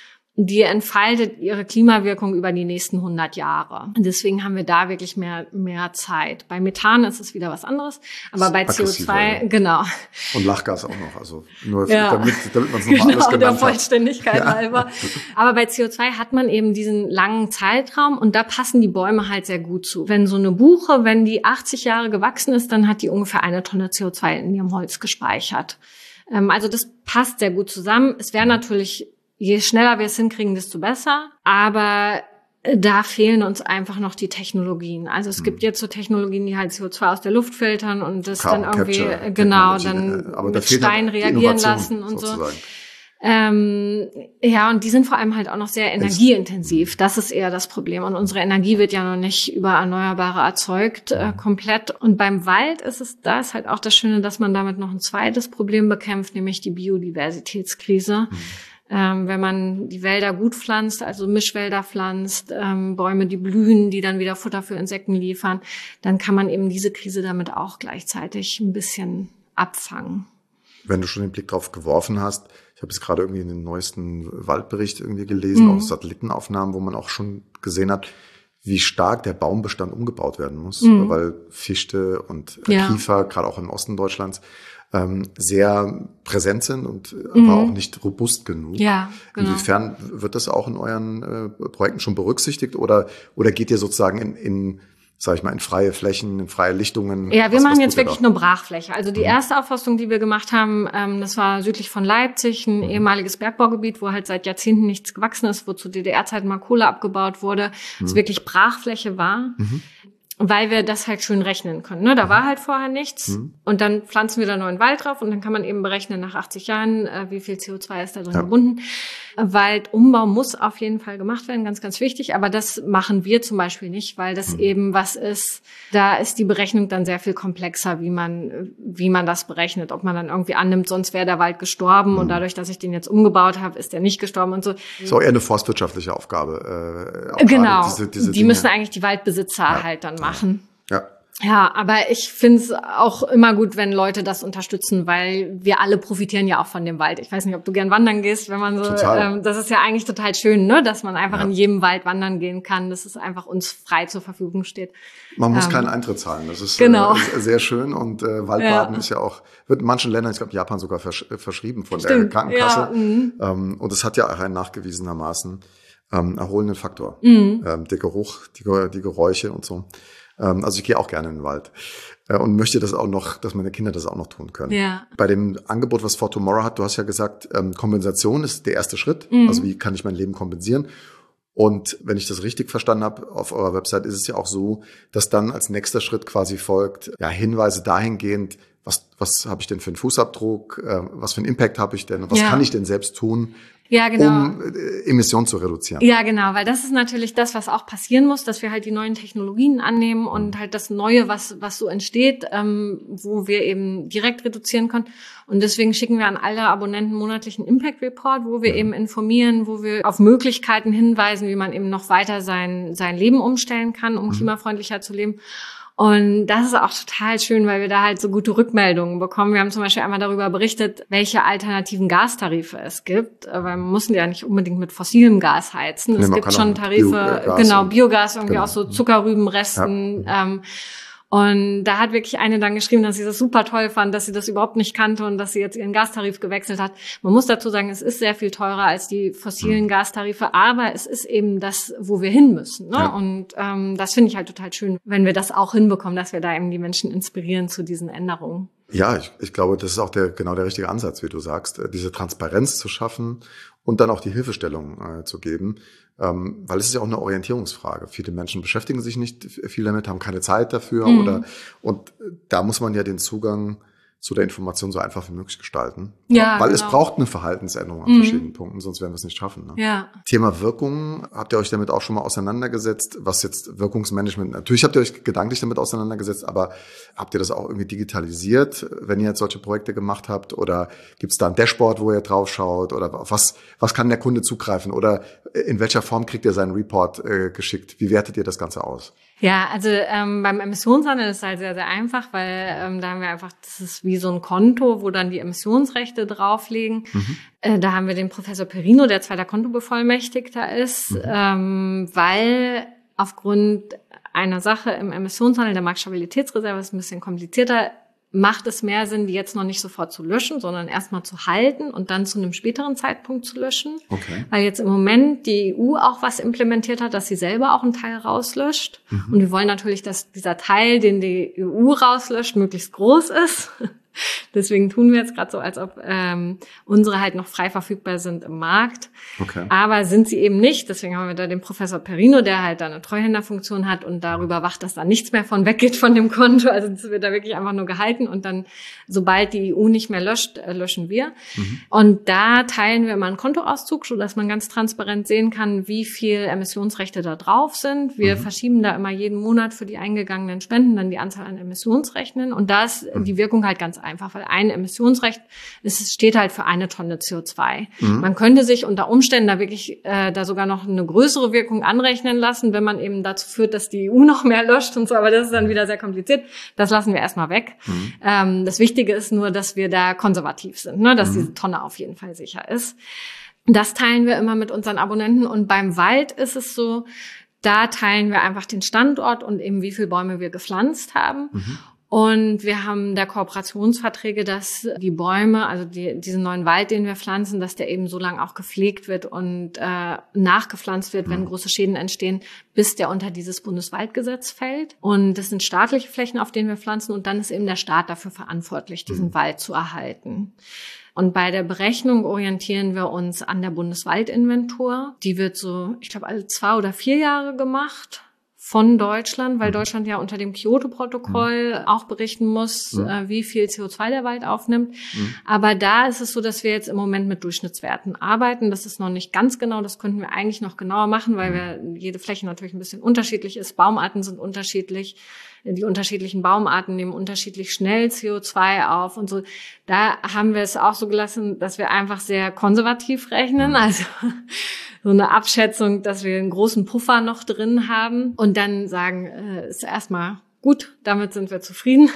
die entfaltet ihre Klimawirkung über die nächsten hundert Jahre. Und deswegen haben wir da wirklich mehr mehr Zeit. Bei Methan ist es wieder was anderes, aber bei C O zwei, ja. genau. Und Lachgas auch noch, also nur ja. damit, damit man es nochmal genau, alles genannt der hat. Vollständigkeit ja. halber. Aber bei C O zwei hat man eben diesen langen Zeitraum und da passen die Bäume halt sehr gut zu. Wenn so eine Buche, wenn die achtzig Jahre gewachsen ist, dann hat die ungefähr eine Tonne C O zwei in ihrem Holz gespeichert. Also das passt sehr gut zusammen. Es wäre natürlich, je schneller wir es hinkriegen, desto besser. Aber da fehlen uns einfach noch die Technologien. Also es hm. gibt jetzt so Technologien, die halt C O zwei aus der Luft filtern und das Carbon dann irgendwie, Capture, genau, dann aber mit Stein reagieren lassen und sozusagen. so. Ähm, ja, und die sind vor allem halt auch noch sehr energieintensiv. Das ist eher das Problem. Und unsere Energie wird ja noch nicht über Erneuerbare erzeugt, äh, komplett. Und beim Wald ist es, da ist halt auch das Schöne, dass man damit noch ein zweites Problem bekämpft, nämlich die Biodiversitätskrise. Mhm. Ähm, wenn man die Wälder gut pflanzt, also Mischwälder pflanzt, ähm, Bäume, die blühen, die dann wieder Futter für Insekten liefern, dann kann man eben diese Krise damit auch gleichzeitig ein bisschen abfangen. Wenn du schon den Blick drauf geworfen hast, ich habe jetzt gerade irgendwie in den neuesten Waldbericht irgendwie gelesen, mhm. auch Satellitenaufnahmen, wo man auch schon gesehen hat, wie stark der Baumbestand umgebaut werden muss, mhm. weil Fichte und ja. Kiefer, gerade auch im Osten Deutschlands, ähm, sehr präsent sind und mhm. aber auch nicht robust genug. Ja, genau. Inwiefern wird das auch in euren äh, Projekten schon berücksichtigt oder oder geht ihr sozusagen in, in sag ich mal, in freie Flächen, in freie Lichtungen? Ja, wir was, machen was jetzt wirklich da? nur Brachfläche. Also die mhm. erste Aufforstung, die wir gemacht haben, ähm, das war südlich von Leipzig, ein mhm. ehemaliges Bergbaugebiet, wo halt seit Jahrzehnten nichts gewachsen ist, wo zu D D R-Zeiten mal Kohle abgebaut wurde, mhm. es wirklich Brachfläche war. Mhm. Weil wir das halt schön rechnen können. Ne? Da war halt vorher nichts. Mhm. Und dann pflanzen wir da neuen Wald drauf und dann kann man eben berechnen nach achtzig Jahren, äh, wie viel C O zwei ist da drin ja. gebunden. Waldumbau muss auf jeden Fall gemacht werden, ganz, ganz wichtig. Aber das machen wir zum Beispiel nicht, weil das mhm. eben was ist, da ist die Berechnung dann sehr viel komplexer, wie man wie man das berechnet. Ob man dann irgendwie annimmt, sonst wäre der Wald gestorben mhm. und dadurch, dass ich den jetzt umgebaut habe, ist der nicht gestorben und so. Das ist auch eher eine forstwirtschaftliche Aufgabe. Äh, genau, diese, diese die Dinge. müssen eigentlich die Waldbesitzer ja. halt dann machen. Ja. Ja, aber ich finde es auch immer gut, wenn Leute das unterstützen, weil wir alle profitieren ja auch von dem Wald. Ich weiß nicht, ob du gern wandern gehst, wenn man so, ähm, das ist ja eigentlich total schön, ne, dass man einfach ja. in jedem Wald wandern gehen kann, dass es einfach uns frei zur Verfügung steht. Man muss ähm, keinen Eintritt zahlen, das ist, genau. äh, sehr schön und äh, Waldbaden ja. ist ja auch, wird in manchen Ländern, ich glaube Japan sogar versch- verschrieben von Stimmt. der Krankenkasse ja, ähm, und es hat ja auch einen nachgewiesenermaßen ähm, erholenden Faktor. Mhm. Ähm, der Geruch, die, die Geräusche und so. Also ich gehe auch gerne in den Wald und möchte das auch noch, dass meine Kinder das auch noch tun können. Ja. Bei dem Angebot, was For Tomorrow hat, du hast ja gesagt, Kompensation ist der erste Schritt. Mhm. Also wie kann ich mein Leben kompensieren? Und wenn ich das richtig verstanden habe, auf eurer Website ist es ja auch so, dass dann als nächster Schritt quasi folgt, ja, Hinweise dahingehend, was, was habe ich denn für einen Fußabdruck, äh, was für einen Impact habe ich denn, was ja. kann ich denn selbst tun, ja, genau. um äh, Emissionen zu reduzieren. Ja, genau, weil das ist natürlich das, was auch passieren muss, dass wir halt die neuen Technologien annehmen und halt das Neue, was was so entsteht, ähm, wo wir eben direkt reduzieren können. Und deswegen schicken wir an alle Abonnenten monatlichen Impact Report, wo wir ja. eben informieren, wo wir auf Möglichkeiten hinweisen, wie man eben noch weiter sein sein Leben umstellen kann, um mhm. klimafreundlicher zu leben. Und das ist auch total schön, weil wir da halt so gute Rückmeldungen bekommen. Wir haben zum Beispiel einmal darüber berichtet, welche alternativen Gastarife es gibt. Weil man muss ja nicht unbedingt mit fossilem Gas heizen. Nee, es gibt schon Tarife, Biogas genau, Biogas, irgendwie genau. aus so Zuckerrübenresten. Ja. Ähm, Und da hat wirklich eine dann geschrieben, dass sie das super toll fand, dass sie das überhaupt nicht kannte und dass sie jetzt ihren Gastarif gewechselt hat. Man muss dazu sagen, es ist sehr viel teurer als die fossilen mhm. Gastarife, aber es ist eben das, wo wir hin müssen. Ne? Ja. Und ähm, das finde ich halt total schön, wenn wir das auch hinbekommen, dass wir da eben die Menschen inspirieren zu diesen Änderungen. Ja, ich, ich glaube, das ist auch der genau der richtige Ansatz, wie du sagst, diese Transparenz zu schaffen und dann auch die Hilfestellung äh, zu geben. Ähm, weil es ist ja auch eine Orientierungsfrage. Viele Menschen beschäftigen sich nicht viel damit, haben keine Zeit dafür mhm. oder und da muss man ja den Zugang zu der Information so einfach wie möglich gestalten. Ja, weil genau. es braucht eine Verhaltensänderung an mhm. verschiedenen Punkten, sonst werden wir es nicht schaffen. Ne? Ja. Thema Wirkung, habt ihr euch damit auch schon mal auseinandergesetzt, was jetzt Wirkungsmanagement, natürlich habt ihr euch gedanklich damit auseinandergesetzt, aber habt ihr das auch irgendwie digitalisiert, wenn ihr jetzt solche Projekte gemacht habt, oder gibt es da ein Dashboard, wo ihr drauf schaut, oder auf was, was kann der Kunde zugreifen, oder in welcher Form kriegt ihr seinen Report äh, geschickt? Wie wertet ihr das Ganze aus? Ja, also ähm, beim Emissionshandel ist es halt sehr, sehr einfach, weil ähm, da haben wir einfach, das ist wie so ein Konto, wo dann die Emissionsrechte draufliegen. Mhm. Äh, da haben wir den Professor Perino, der zweiter Kontobevollmächtigter ist, mhm. ähm, weil aufgrund einer Sache im Emissionshandel, der Marktstabilitätsreserve, ist ein bisschen komplizierter, macht es mehr Sinn, die jetzt noch nicht sofort zu löschen, sondern erstmal zu halten und dann zu einem späteren Zeitpunkt zu löschen. Okay. Weil jetzt im Moment die E U auch was implementiert hat, dass sie selber auch einen Teil rauslöscht. Mhm. Und wir wollen natürlich, dass dieser Teil, den die E U rauslöscht, möglichst groß ist. Deswegen tun wir jetzt gerade so, als ob ähm, unsere halt noch frei verfügbar sind im Markt. Okay. Aber sind sie eben nicht. Deswegen haben wir da den Professor Perino, der halt da eine Treuhänderfunktion hat und darüber wacht, dass da nichts mehr von weggeht von dem Konto. Also das wird da wirklich einfach nur gehalten. Und dann, sobald die E U nicht mehr löscht, äh, löschen wir. Mhm. Und da teilen wir immer einen Kontoauszug, sodass man ganz transparent sehen kann, wie viel Emissionsrechte da drauf sind. Wir mhm. verschieben da immer jeden Monat für die eingegangenen Spenden dann die Anzahl an Emissionsrechten. Und da ist mhm. die Wirkung halt ganz einfach, weil ein Emissionsrecht ist, steht halt für eine Tonne C O zwei. Mhm. Man könnte sich unter Umständen da wirklich äh, da sogar noch eine größere Wirkung anrechnen lassen, wenn man eben dazu führt, dass die E U noch mehr löscht und so, aber das ist dann wieder sehr kompliziert. Das lassen wir erstmal weg. Mhm. Ähm, das Wichtige ist nur, dass wir da konservativ sind, ne? Dass mhm. diese Tonne auf jeden Fall sicher ist. Das teilen wir immer mit unseren Abonnenten. Und beim Wald ist es so, da teilen wir einfach den Standort und eben wie viele Bäume wir gepflanzt haben. Mhm. Und wir haben da Kooperationsverträge, dass die Bäume, also die, diesen neuen Wald, den wir pflanzen, dass der eben so lange auch gepflegt wird und äh, nachgepflanzt wird, wenn große Schäden entstehen, bis der unter dieses Bundeswaldgesetz fällt. Und das sind staatliche Flächen, auf denen wir pflanzen. Und dann ist eben der Staat dafür verantwortlich, diesen Wald zu erhalten. Und bei der Berechnung orientieren wir uns an der Bundeswaldinventur. Die wird so, ich glaube, alle zwei oder vier Jahre gemacht von Deutschland, weil Deutschland ja unter dem Kyoto-Protokoll auch berichten muss, ja. äh, wie viel C O zwei der Wald aufnimmt. Mhm. Aber da ist es so, dass wir jetzt im Moment mit Durchschnittswerten arbeiten. Das ist noch nicht ganz genau. Das könnten wir eigentlich noch genauer machen, weil wir jede Fläche natürlich ein bisschen unterschiedlich ist. Baumarten sind unterschiedlich. Die unterschiedlichen Baumarten nehmen unterschiedlich schnell C O zwei auf und so. Da haben wir es auch so gelassen, dass wir einfach sehr konservativ rechnen. Also so eine Abschätzung, dass wir einen großen Puffer noch drin haben und dann sagen, äh, ist erstmal gut, damit sind wir zufrieden.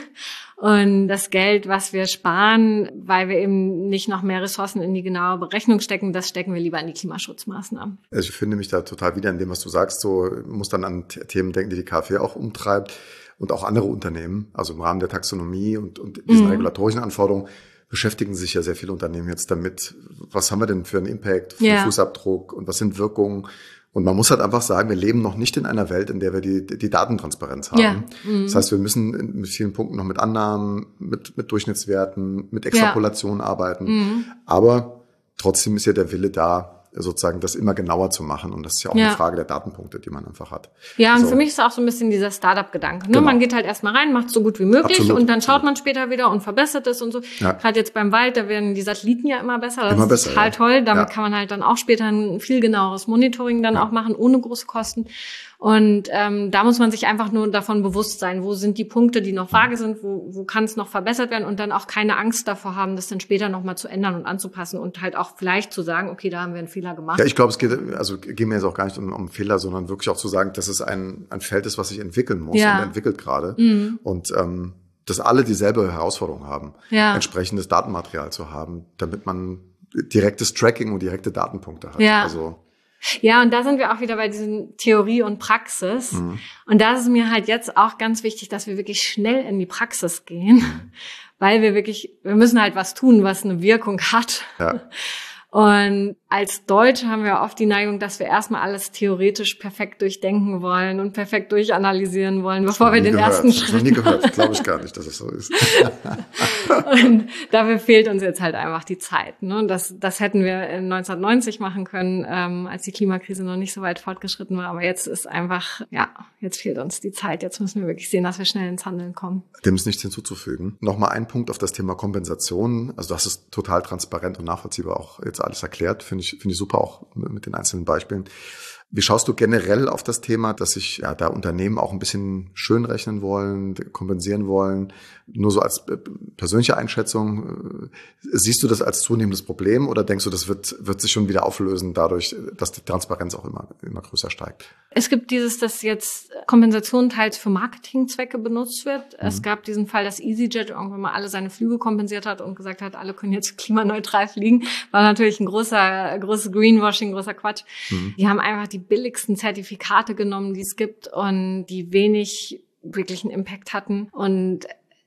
Und das Geld, was wir sparen, weil wir eben nicht noch mehr Ressourcen in die genaue Berechnung stecken, das stecken wir lieber in die Klimaschutzmaßnahmen. Also ich finde mich da total wieder in dem, was du sagst. So muss dann an Themen denken, die die KfW auch umtreibt und auch andere Unternehmen. Also im Rahmen der Taxonomie und, und diesen mhm. regulatorischen Anforderungen beschäftigen sich ja sehr viele Unternehmen jetzt damit. Was haben wir denn für einen Impact, für ja. einen Fußabdruck und was sind Wirkungen? Und man muss halt einfach sagen, wir leben noch nicht in einer Welt, in der wir die, die Datentransparenz haben. Ja. Mhm. Das heißt, wir müssen in vielen Punkten noch mit Annahmen, mit, mit Durchschnittswerten, mit Extrapolation ja. arbeiten. Mhm. Aber trotzdem ist ja der Wille da, sozusagen das immer genauer zu machen. Und das ist ja auch ja. eine Frage der Datenpunkte, die man einfach hat. Ja, und so. für mich ist auch so ein bisschen dieser Startup-Gedanke. Ne? Genau. Man geht halt erstmal rein, macht es so gut wie möglich Absolut. und dann schaut man später wieder und verbessert es und so. Ja. Gerade jetzt beim Wald, da werden die Satelliten ja immer besser. Das immer ist besser, total ja. toll. Damit ja. kann man halt dann auch später ein viel genaueres Monitoring dann ja. auch machen, ohne große Kosten. Und ähm, da muss man sich einfach nur davon bewusst sein, wo sind die Punkte, die noch vage sind, wo, wo kann es noch verbessert werden und dann auch keine Angst davor haben, das dann später nochmal zu ändern und anzupassen und halt auch vielleicht zu sagen, okay, da haben wir einen Fehler gemacht. Ja, ich glaube, es geht, also geht mir jetzt auch gar nicht um, um Fehler, sondern wirklich auch zu sagen, dass es ein, ein Feld ist, was sich entwickeln muss ja. und entwickelt gerade. Mhm. Und ähm, dass alle dieselbe Herausforderung haben, ja. entsprechendes Datenmaterial zu haben, damit man direktes Tracking und direkte Datenpunkte hat. Ja. Also Ja, und da sind wir auch wieder bei diesen Theorie und Praxis. Mhm. Und da ist es mir halt jetzt auch ganz wichtig, dass wir wirklich schnell in die Praxis gehen, mhm. weil wir wirklich, wir müssen halt was tun, was eine Wirkung hat. Ja. Und als Deutsche haben wir oft die Neigung, dass wir erstmal alles theoretisch perfekt durchdenken wollen und perfekt durchanalysieren wollen, bevor wir den gehört. ersten Schritt. Ich habe noch nie gehört, glaube ich gar nicht, dass es so ist. Und dafür fehlt uns jetzt halt einfach die Zeit. Ne? Das, das hätten wir in neunzehnhundertneunzig machen können, ähm, als die Klimakrise noch nicht so weit fortgeschritten war. Aber jetzt ist einfach, ja, jetzt fehlt uns die Zeit. Jetzt müssen wir wirklich sehen, dass wir schnell ins Handeln kommen. Dem ist nichts hinzuzufügen. Nochmal ein Punkt auf das Thema Kompensation. Also das ist total transparent und nachvollziehbar auch jetzt alles erklärt. Finde ich, finde ich super, auch mit den einzelnen Beispielen. Wie schaust du generell auf das Thema, dass sich ja da Unternehmen auch ein bisschen schön rechnen wollen, kompensieren wollen? Nur so als persönliche Einschätzung, siehst du das als zunehmendes Problem oder denkst du, das wird wird sich schon wieder auflösen dadurch, dass die Transparenz auch immer immer größer steigt? Es gibt dieses, dass jetzt Kompensation teils für Marketingzwecke benutzt wird. Mhm. Es gab diesen Fall, dass EasyJet irgendwann mal alle seine Flüge kompensiert hat und gesagt hat, alle können jetzt klimaneutral fliegen. War natürlich ein großer, großes Greenwashing, großer Quatsch. Mhm. Die haben einfach die billigsten Zertifikate genommen, die es gibt und die wenig wirklichen Impact hatten. Und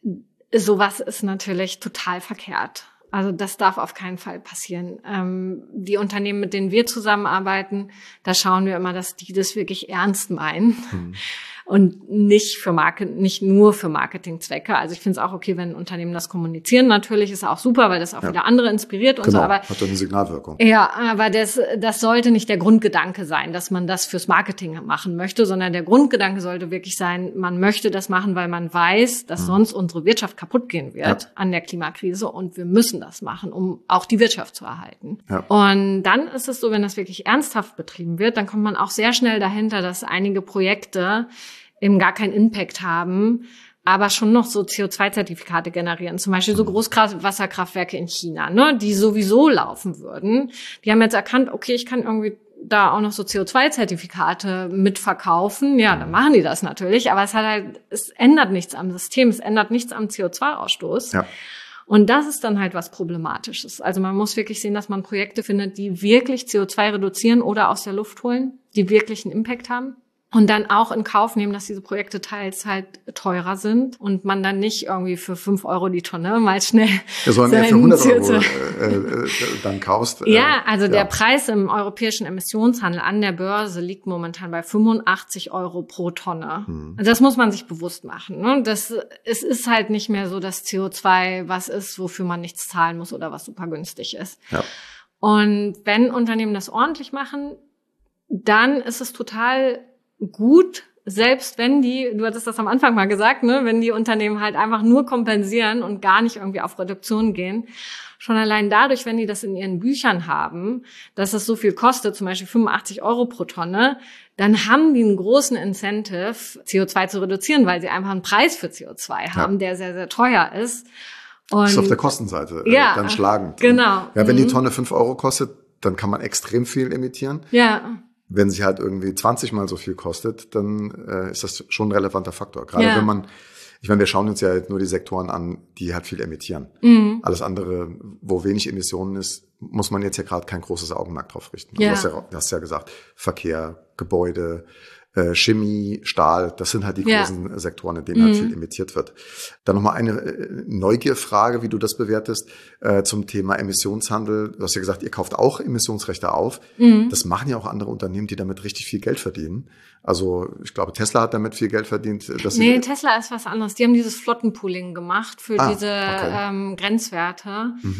sowas ist natürlich total verkehrt. Also das darf auf keinen Fall passieren. Ähm, die Unternehmen, mit denen wir zusammenarbeiten, da schauen wir immer, dass die das wirklich ernst meinen. Mhm. Und nicht für Market, nicht nur für Marketingzwecke. Also ich finde es auch okay, wenn Unternehmen das kommunizieren. Natürlich ist es auch super, weil das auch ja. wieder andere inspiriert und genau, so. Aber hat doch eine Signalwirkung. Ja, aber das, das sollte nicht der Grundgedanke sein, dass man das fürs Marketing machen möchte, sondern der Grundgedanke sollte wirklich sein, man möchte das machen, weil man weiß, dass mhm. sonst unsere Wirtschaft kaputt gehen wird ja. an der Klimakrise und wir müssen das machen, um auch die Wirtschaft zu erhalten. Ja. Und dann ist es so, wenn das wirklich ernsthaft betrieben wird, dann kommt man auch sehr schnell dahinter, dass einige Projekte eben gar keinen Impact haben, aber schon noch so C O zwei Zertifikate generieren. Zum Beispiel so Großwasserkraftwerke in China, ne, die sowieso laufen würden. Die haben jetzt erkannt, okay, ich kann irgendwie da auch noch so C O zwei Zertifikate mitverkaufen. Ja, dann machen die das natürlich, aber es hat halt, es ändert nichts am System, es ändert nichts am C O zwei Ausstoß. Ja. Und das ist dann halt was Problematisches. Also man muss wirklich sehen, dass man Projekte findet, die wirklich C O zwei reduzieren oder aus der Luft holen, die wirklich einen Impact haben. Und dann auch in Kauf nehmen, dass diese Projekte teils halt teurer sind und man dann nicht irgendwie für fünf Euro die Tonne mal schnell... Ja, sondern eher für hundert Euro äh, äh, dann kaufst. Äh, ja, also ja. der Preis im europäischen Emissionshandel an der Börse liegt momentan bei fünfundachtzig Euro pro Tonne. Hm. Also das muss man sich bewusst machen. Ne? Das, es ist halt nicht mehr so, dass C O zwei was ist, wofür man nichts zahlen muss oder was super günstig ist. Ja. Und wenn Unternehmen das ordentlich machen, dann ist es total gut, selbst wenn die, du hattest das am Anfang mal gesagt, ne, wenn die Unternehmen halt einfach nur kompensieren und gar nicht irgendwie auf Reduktion gehen, schon allein dadurch, wenn die das in ihren Büchern haben, dass es so viel kostet, zum Beispiel fünfundachtzig Euro pro Tonne, dann haben die einen großen Incentive, C O zwei zu reduzieren, weil sie einfach einen Preis für C O zwei haben, ja. der sehr, sehr teuer ist. Und das ist auf der Kostenseite ja, dann schlagend. Genau. Ja, wenn die Tonne fünf Euro kostet, dann kann man extrem viel emittieren. Ja. Wenn sie halt irgendwie zwanzig Mal so viel kostet, dann äh, ist das schon ein relevanter Faktor. Gerade ja. wenn man, ich meine, wir schauen uns ja halt nur die Sektoren an, die halt viel emittieren. Mhm. Alles andere, wo wenig Emissionen ist, muss man jetzt ja gerade kein großes Augenmerk drauf richten. Ja. Also du, hast ja, du hast ja gesagt, Verkehr, Gebäude, äh, Chemie, Stahl, das sind halt die ja. großen Sektoren, in denen mhm. halt viel emittiert wird. Dann nochmal eine äh, Neugierfrage, wie du das bewertest, äh, zum Thema Emissionshandel. Du hast ja gesagt, ihr kauft auch Emissionsrechte auf. Mhm. Das machen ja auch andere Unternehmen, die damit richtig viel Geld verdienen. Also ich glaube, Tesla hat damit viel Geld verdient. Dass nee, Tesla ist was anderes. Die haben dieses Flottenpooling gemacht für ah, diese okay. ähm, Grenzwerte. Mhm.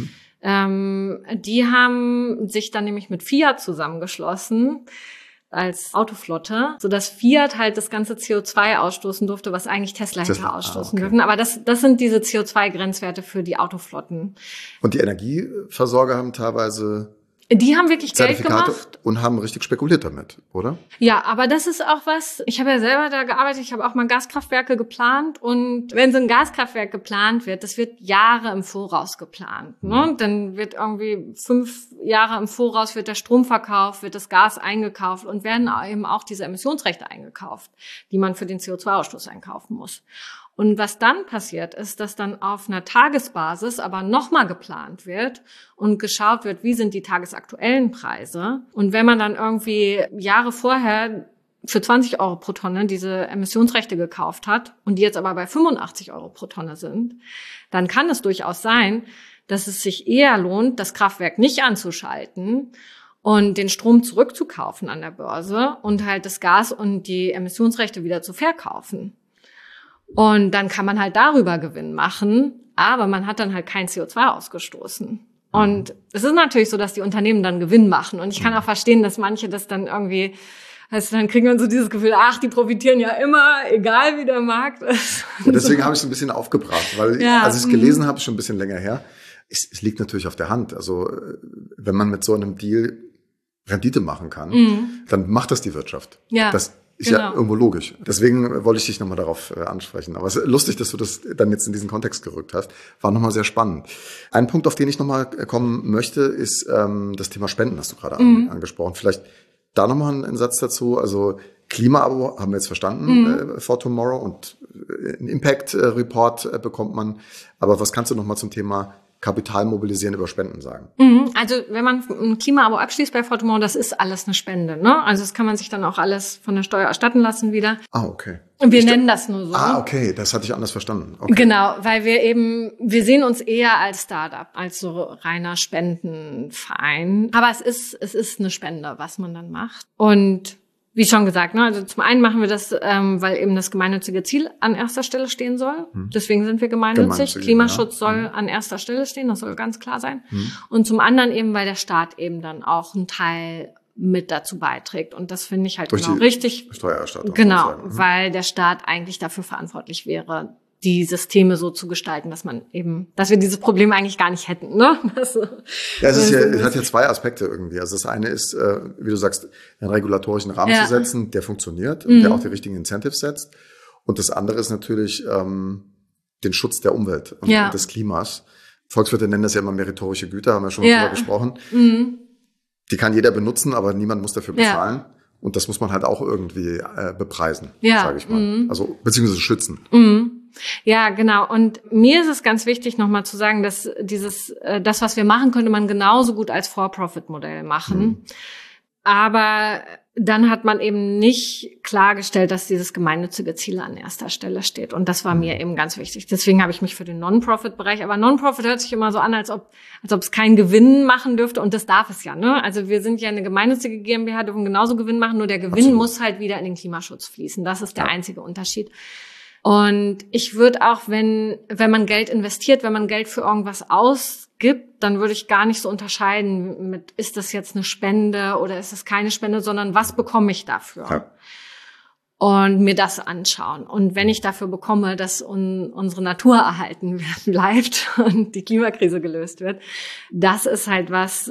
Ähm, die haben sich dann nämlich mit Fiat zusammengeschlossen als Autoflotte, sodass Fiat halt das ganze C O zwei ausstoßen durfte, was eigentlich Tesla hätte Tesla, ausstoßen ah, okay. dürfen. Aber das, das sind diese C O zwei Grenzwerte für die Autoflotten. Und die Energieversorger haben teilweise Die haben wirklich Geld Zertifikate gemacht. und haben richtig spekuliert damit, oder? Ja, aber das ist auch was, ich habe ja selber da gearbeitet, ich habe auch mal Gaskraftwerke geplant und wenn so ein Gaskraftwerk geplant wird, das wird Jahre im Voraus geplant. Ne? Mhm. Dann wird irgendwie fünf Jahre im Voraus wird der Strom verkauft, wird das Gas eingekauft und werden eben auch diese Emissionsrechte eingekauft, die man für den C O zwei Ausstoß einkaufen muss. Und was dann passiert, ist, dass dann auf einer Tagesbasis aber nochmal geplant wird und geschaut wird, wie sind die tagesaktuellen Preise. Und wenn man dann irgendwie Jahre vorher für zwanzig Euro pro Tonne diese Emissionsrechte gekauft hat und die jetzt aber bei fünfundachtzig Euro pro Tonne sind, dann kann es durchaus sein, dass es sich eher lohnt, das Kraftwerk nicht anzuschalten und den Strom zurückzukaufen an der Börse und halt das Gas und die Emissionsrechte wieder zu verkaufen. Und dann kann man halt darüber Gewinn machen, aber man hat dann halt kein C O zwei ausgestoßen. Und es ist natürlich so, dass die Unternehmen dann Gewinn machen. Und ich kann auch verstehen, dass manche das dann irgendwie, also dann kriegen wir so dieses Gefühl, ach, die profitieren ja immer, egal wie der Markt ist. Ja, deswegen habe ich es ein bisschen aufgebracht, weil ja, als ich es gelesen habe, schon ein bisschen länger her, es, es liegt natürlich auf der Hand. Also wenn man mit so einem Deal Rendite machen kann, mhm. dann macht das die Wirtschaft. Ja. Das ist genau. ja irgendwo logisch. Deswegen wollte ich dich nochmal darauf äh, ansprechen. Aber es ist lustig, dass du das dann jetzt in diesen Kontext gerückt hast. War nochmal sehr spannend. Ein Punkt, auf den ich nochmal kommen möchte, ist ähm, das Thema Spenden, hast du gerade mhm. an, angesprochen. Vielleicht da nochmal einen Satz dazu. Also Klima-Abo haben wir jetzt verstanden, mhm. äh, for tomorrow, und äh, einen Impact-Report äh, bekommt man. Aber was kannst du nochmal zum Thema Kapital mobilisieren über Spenden sagen? Also wenn man ein Klima-Abo abschließt bei Fortumor, das ist alles eine Spende, ne? Also das kann man sich dann auch alles von der Steuer erstatten lassen wieder. Ah, okay. Und wir ich nennen das nur so. Ah, okay, das hatte ich anders verstanden. Okay. Genau, weil wir eben, wir sehen uns eher als Startup, als so reiner Spendenverein. Aber es ist, es ist eine Spende, was man dann macht. Und wie schon gesagt, ne, also zum einen machen wir das, ähm, weil eben das gemeinnützige Ziel an erster Stelle stehen soll. Hm. Deswegen sind wir gemeinnützig. Gemeinnützig Klimaschutz ja. soll hm. an erster Stelle stehen, das soll ganz klar sein. Hm. Und zum anderen eben, weil der Staat eben dann auch einen Teil mit dazu beiträgt. Und das finde ich halt Durch genau die richtig. Steuererstattung. Genau, hm. weil der Staat eigentlich dafür verantwortlich wäre, die Systeme so zu gestalten, dass man eben, dass wir dieses Problem eigentlich gar nicht hätten, ne? Das, ja, es ist ja, es hat ja zwei Aspekte irgendwie. Also das eine ist, äh, wie du sagst, einen regulatorischen Rahmen ja. zu setzen, der funktioniert und mhm. der auch die richtigen Incentives setzt. Und das andere ist natürlich ähm, den Schutz der Umwelt und, ja. und des Klimas. Volkswirte nennen das ja immer meritorische Güter, haben wir schon mal ja. drüber gesprochen. Mhm. Die kann jeder benutzen, aber niemand muss dafür bezahlen. Ja. Und das muss man halt auch irgendwie äh, bepreisen, ja. sage ich mal. Mhm. Also beziehungsweise schützen. Mhm. Ja, genau. Und mir ist es ganz wichtig, nochmal zu sagen, dass dieses, äh, das, was wir machen, könnte man genauso gut als For-Profit-Modell machen. Mhm. Aber dann hat man eben nicht klargestellt, dass dieses gemeinnützige Ziel an erster Stelle steht. Und das war mir eben ganz wichtig. Deswegen habe ich mich für den Non-Profit-Bereich, aber Non-Profit hört sich immer so an, als ob, als ob es keinen Gewinn machen dürfte. Und das darf es ja, ne? Also wir sind ja eine gemeinnützige GmbH, dürfen genauso Gewinn machen, nur der Gewinn Absolut. muss halt wieder in den Klimaschutz fließen. Das ist der ja. einzige Unterschied. Und ich würde auch, wenn, wenn man Geld investiert, wenn man Geld für irgendwas ausgibt, dann würde ich gar nicht so unterscheiden mit, ist das jetzt eine Spende oder ist es keine Spende, sondern was bekomme ich dafür? Ja. Und mir das anschauen. Und wenn ich dafür bekomme, dass un, unsere Natur erhalten bleibt und die Klimakrise gelöst wird, das ist halt was,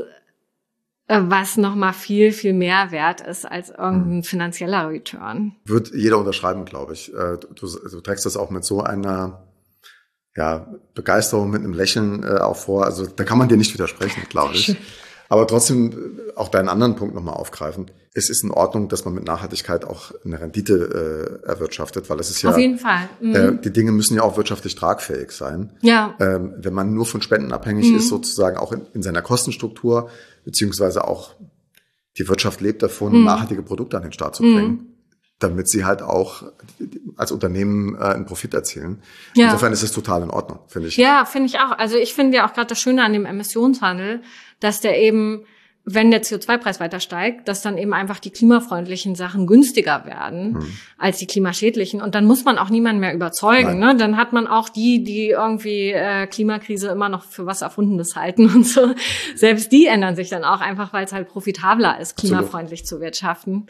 was nochmal viel, viel mehr wert ist als irgendein finanzieller Return. Wird jeder unterschreiben, glaube ich. Du, du trägst das auch mit so einer ja, Begeisterung, mit einem Lächeln äh, auch vor. Also da kann man dir nicht widersprechen, glaube ich. Aber trotzdem auch deinen anderen Punkt nochmal aufgreifen. Es ist in Ordnung, dass man mit Nachhaltigkeit auch eine Rendite äh, erwirtschaftet, weil es ist ja... Auf jeden Fall. Mhm. Äh, die Dinge müssen ja auch wirtschaftlich tragfähig sein. Ja. Ähm, wenn man nur von Spenden abhängig mhm. ist, sozusagen auch in, in seiner Kostenstruktur, beziehungsweise auch die Wirtschaft lebt davon, mhm. nachhaltige Produkte an den Start zu bringen, mhm. damit sie halt auch als Unternehmen äh, einen Profit erzielen. Ja. Insofern ist es total in Ordnung, finde ich. Ja, finde ich auch. Also ich finde ja auch gerade das Schöne an dem Emissionshandel, dass der eben wenn der C O zwei Preis weiter steigt, dass dann eben einfach die klimafreundlichen Sachen günstiger werden hm. als die klimaschädlichen. Und dann muss man auch niemanden mehr überzeugen. Ne? Dann hat man auch die, die irgendwie äh, Klimakrise immer noch für was Erfundenes halten und so. Selbst die ändern sich dann auch einfach, weil es halt profitabler ist, klimafreundlich Absolut. zu wirtschaften.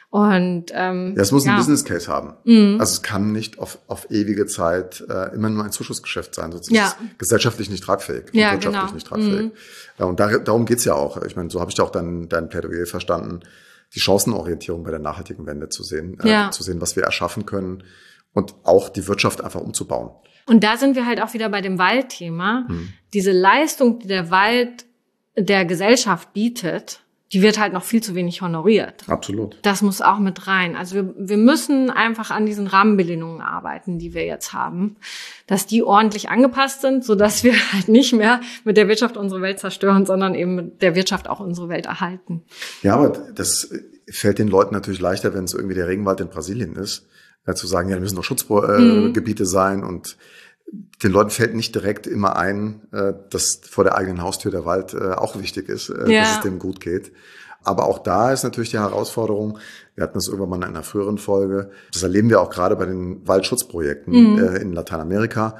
Und ähm, ja, es muss ja. einen Business Case haben. Mhm. Also es kann nicht auf, auf ewige Zeit äh, immer nur ein Zuschussgeschäft sein. Sonst ja. ist es gesellschaftlich nicht tragfähig, ja, wirtschaftlich genau. nicht tragfähig. Mhm. Ja, und da, darum geht's ja auch. Ich meine, so habe ich auch dein, dein Plädoyer verstanden, die Chancenorientierung bei der nachhaltigen Wende zu sehen, ja. äh, zu sehen, was wir erschaffen können und auch die Wirtschaft einfach umzubauen. Und da sind wir halt auch wieder bei dem Waldthema. Mhm. Diese Leistung, die der Wald der Gesellschaft bietet, die wird halt noch viel zu wenig honoriert. Absolut. Das muss auch mit rein. Also wir, wir müssen einfach an diesen Rahmenbedingungen arbeiten, die wir jetzt haben, dass die ordentlich angepasst sind, sodass wir halt nicht mehr mit der Wirtschaft unsere Welt zerstören, sondern eben mit der Wirtschaft auch unsere Welt erhalten. Ja, aber das fällt den Leuten natürlich leichter, wenn es irgendwie der Regenwald in Brasilien ist, ja, zu sagen, ja, da müssen doch Schutzgebiete mhm. sein, und den Leuten fällt nicht direkt immer ein, dass vor der eigenen Haustür der Wald auch wichtig ist, ja. dass es dem gut geht. Aber auch da ist natürlich die Herausforderung, wir hatten das irgendwann mal in einer früheren Folge, das erleben wir auch gerade bei den Waldschutzprojekten mhm. in Lateinamerika,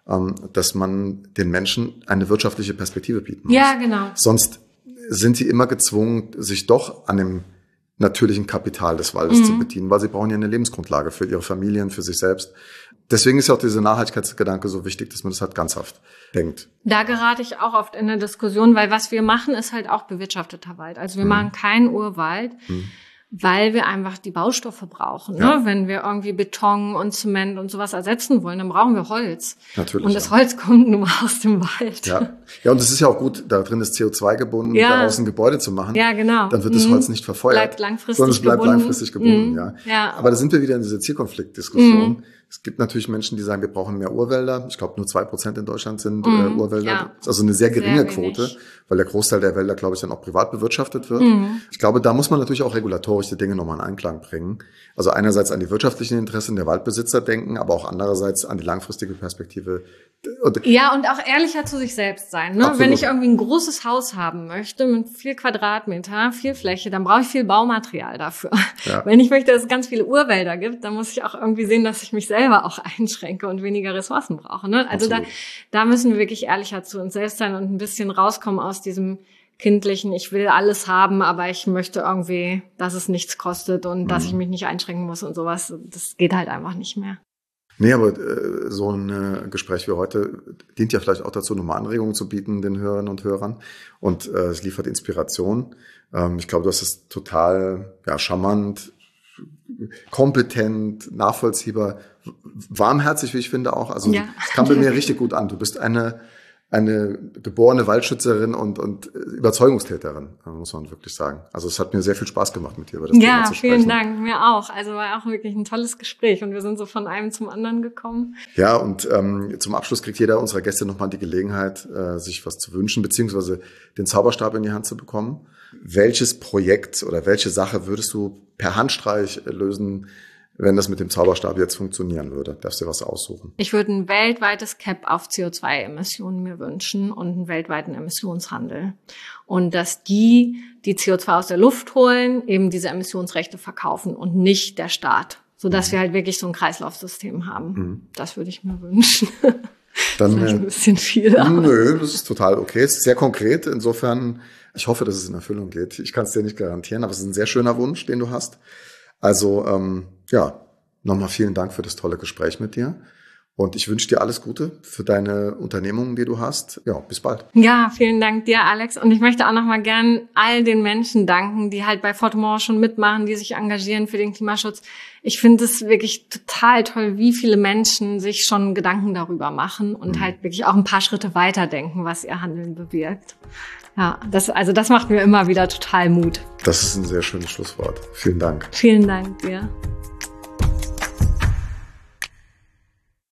dass man den Menschen eine wirtschaftliche Perspektive bieten muss. Ja, genau. Sonst sind sie immer gezwungen, sich doch an dem natürlichen Kapital des Waldes mhm. zu bedienen, weil sie brauchen ja eine Lebensgrundlage für ihre Familien, für sich selbst. Deswegen ist ja auch dieser Nachhaltigkeitsgedanke so wichtig, dass man das halt ganzhaft denkt. Da gerate ich auch oft in eine Diskussion, weil was wir machen, ist halt auch bewirtschafteter Wald. Also wir hm. machen keinen Urwald, hm. weil wir einfach die Baustoffe brauchen. Ja. Ne? Wenn wir irgendwie Beton und Zement und sowas ersetzen wollen, dann brauchen wir Holz. Natürlich. Und das ja. Holz kommt nur aus dem Wald. Ja, ja, und es ist ja auch gut, da drin ist C O zwei gebunden, ja. daraus ein Gebäude zu machen. Ja, genau. Dann wird das Holz nicht verfeuert. Bleibt langfristig sondern es bleibt gebunden. langfristig gebunden. Mhm. Ja. Ja. Aber da sind wir wieder in dieser Zielkonfliktdiskussion. Mhm. Es gibt natürlich Menschen, die sagen, wir brauchen mehr Urwälder. Ich glaube, nur zwei Prozent in Deutschland sind mhm. äh, Urwälder. Ja. Das ist also eine sehr geringe sehr Quote, weil der Großteil der Wälder, glaube ich, dann auch privat bewirtschaftet wird. Mhm. Ich glaube, da muss man natürlich auch regulatorische Dinge nochmal in Einklang bringen. Also einerseits an die wirtschaftlichen Interessen der Waldbesitzer denken, aber auch andererseits an die langfristige Perspektive. Ja, und auch ehrlicher zu sich selbst sein. Ne? Wenn ich irgendwie ein großes Haus haben möchte mit viel Quadratmeter, viel Fläche, dann brauche ich viel Baumaterial dafür. Ja. Wenn ich möchte, dass es ganz viele Urwälder gibt, dann muss ich auch irgendwie sehen, dass ich mich selber auch einschränke und weniger Ressourcen brauche. Ne? Also da, da müssen wir wirklich ehrlicher zu uns selbst sein und ein bisschen rauskommen aus diesem kindlichen, ich will alles haben, aber ich möchte irgendwie, dass es nichts kostet und mhm. dass ich mich nicht einschränken muss und sowas. Das geht halt einfach nicht mehr. Nee, aber äh, so ein äh, Gespräch wie heute dient ja vielleicht auch dazu, nochmal Anregungen zu bieten den Hörerinnen und Hörern. Und äh, es liefert Inspiration. Ähm, ich glaube, du hast es total ja, charmant, kompetent, nachvollziehbar, warmherzig, wie ich finde auch. Also ja. es kam bei mir richtig gut an. Du bist eine eine geborene Waldschützerin und, und Überzeugungstäterin, muss man wirklich sagen. Also es hat mir sehr viel Spaß gemacht, mit dir über das ja, Thema zu sprechen. Ja, vielen Dank, mir auch. Also war auch wirklich ein tolles Gespräch und wir sind so von einem zum anderen gekommen. Ja, und ähm, zum Abschluss kriegt jeder unserer Gäste nochmal die Gelegenheit, äh, sich was zu wünschen, beziehungsweise den Zauberstab in die Hand zu bekommen. Welches Projekt oder welche Sache würdest du per Handstreich lösen, wenn das mit dem Zauberstab jetzt funktionieren würde? Darfst du dir was aussuchen? Ich würde ein weltweites Cap auf C O zwei Emissionen mir wünschen und einen weltweiten Emissionshandel. Und dass die, die C O zwei aus der Luft holen, eben diese Emissionsrechte verkaufen und nicht der Staat. Sodass mhm. wir halt wirklich so ein Kreislaufsystem haben. Mhm. Das würde ich mir wünschen. Dann, Vielleicht ein bisschen viel. Aber. Nö, das ist total okay. Es ist sehr konkret. Insofern, ich hoffe, dass es in Erfüllung geht. Ich kann es dir nicht garantieren, aber es ist ein sehr schöner Wunsch, den du hast. Also, ähm, ja, nochmal vielen Dank für das tolle Gespräch mit dir. Und ich wünsche dir alles Gute für deine Unternehmungen, die du hast. Ja, bis bald. Ja, vielen Dank dir, Alex. Und ich möchte auch nochmal gern all den Menschen danken, die halt bei Fortemore schon mitmachen, die sich engagieren für den Klimaschutz. Ich finde es wirklich total toll, wie viele Menschen sich schon Gedanken darüber machen und mhm. halt wirklich auch ein paar Schritte weiterdenken, was ihr Handeln bewirkt. Ja, das, also das macht mir immer wieder total Mut. Das ist ein sehr schönes Schlusswort. Vielen Dank. Vielen Dank dir.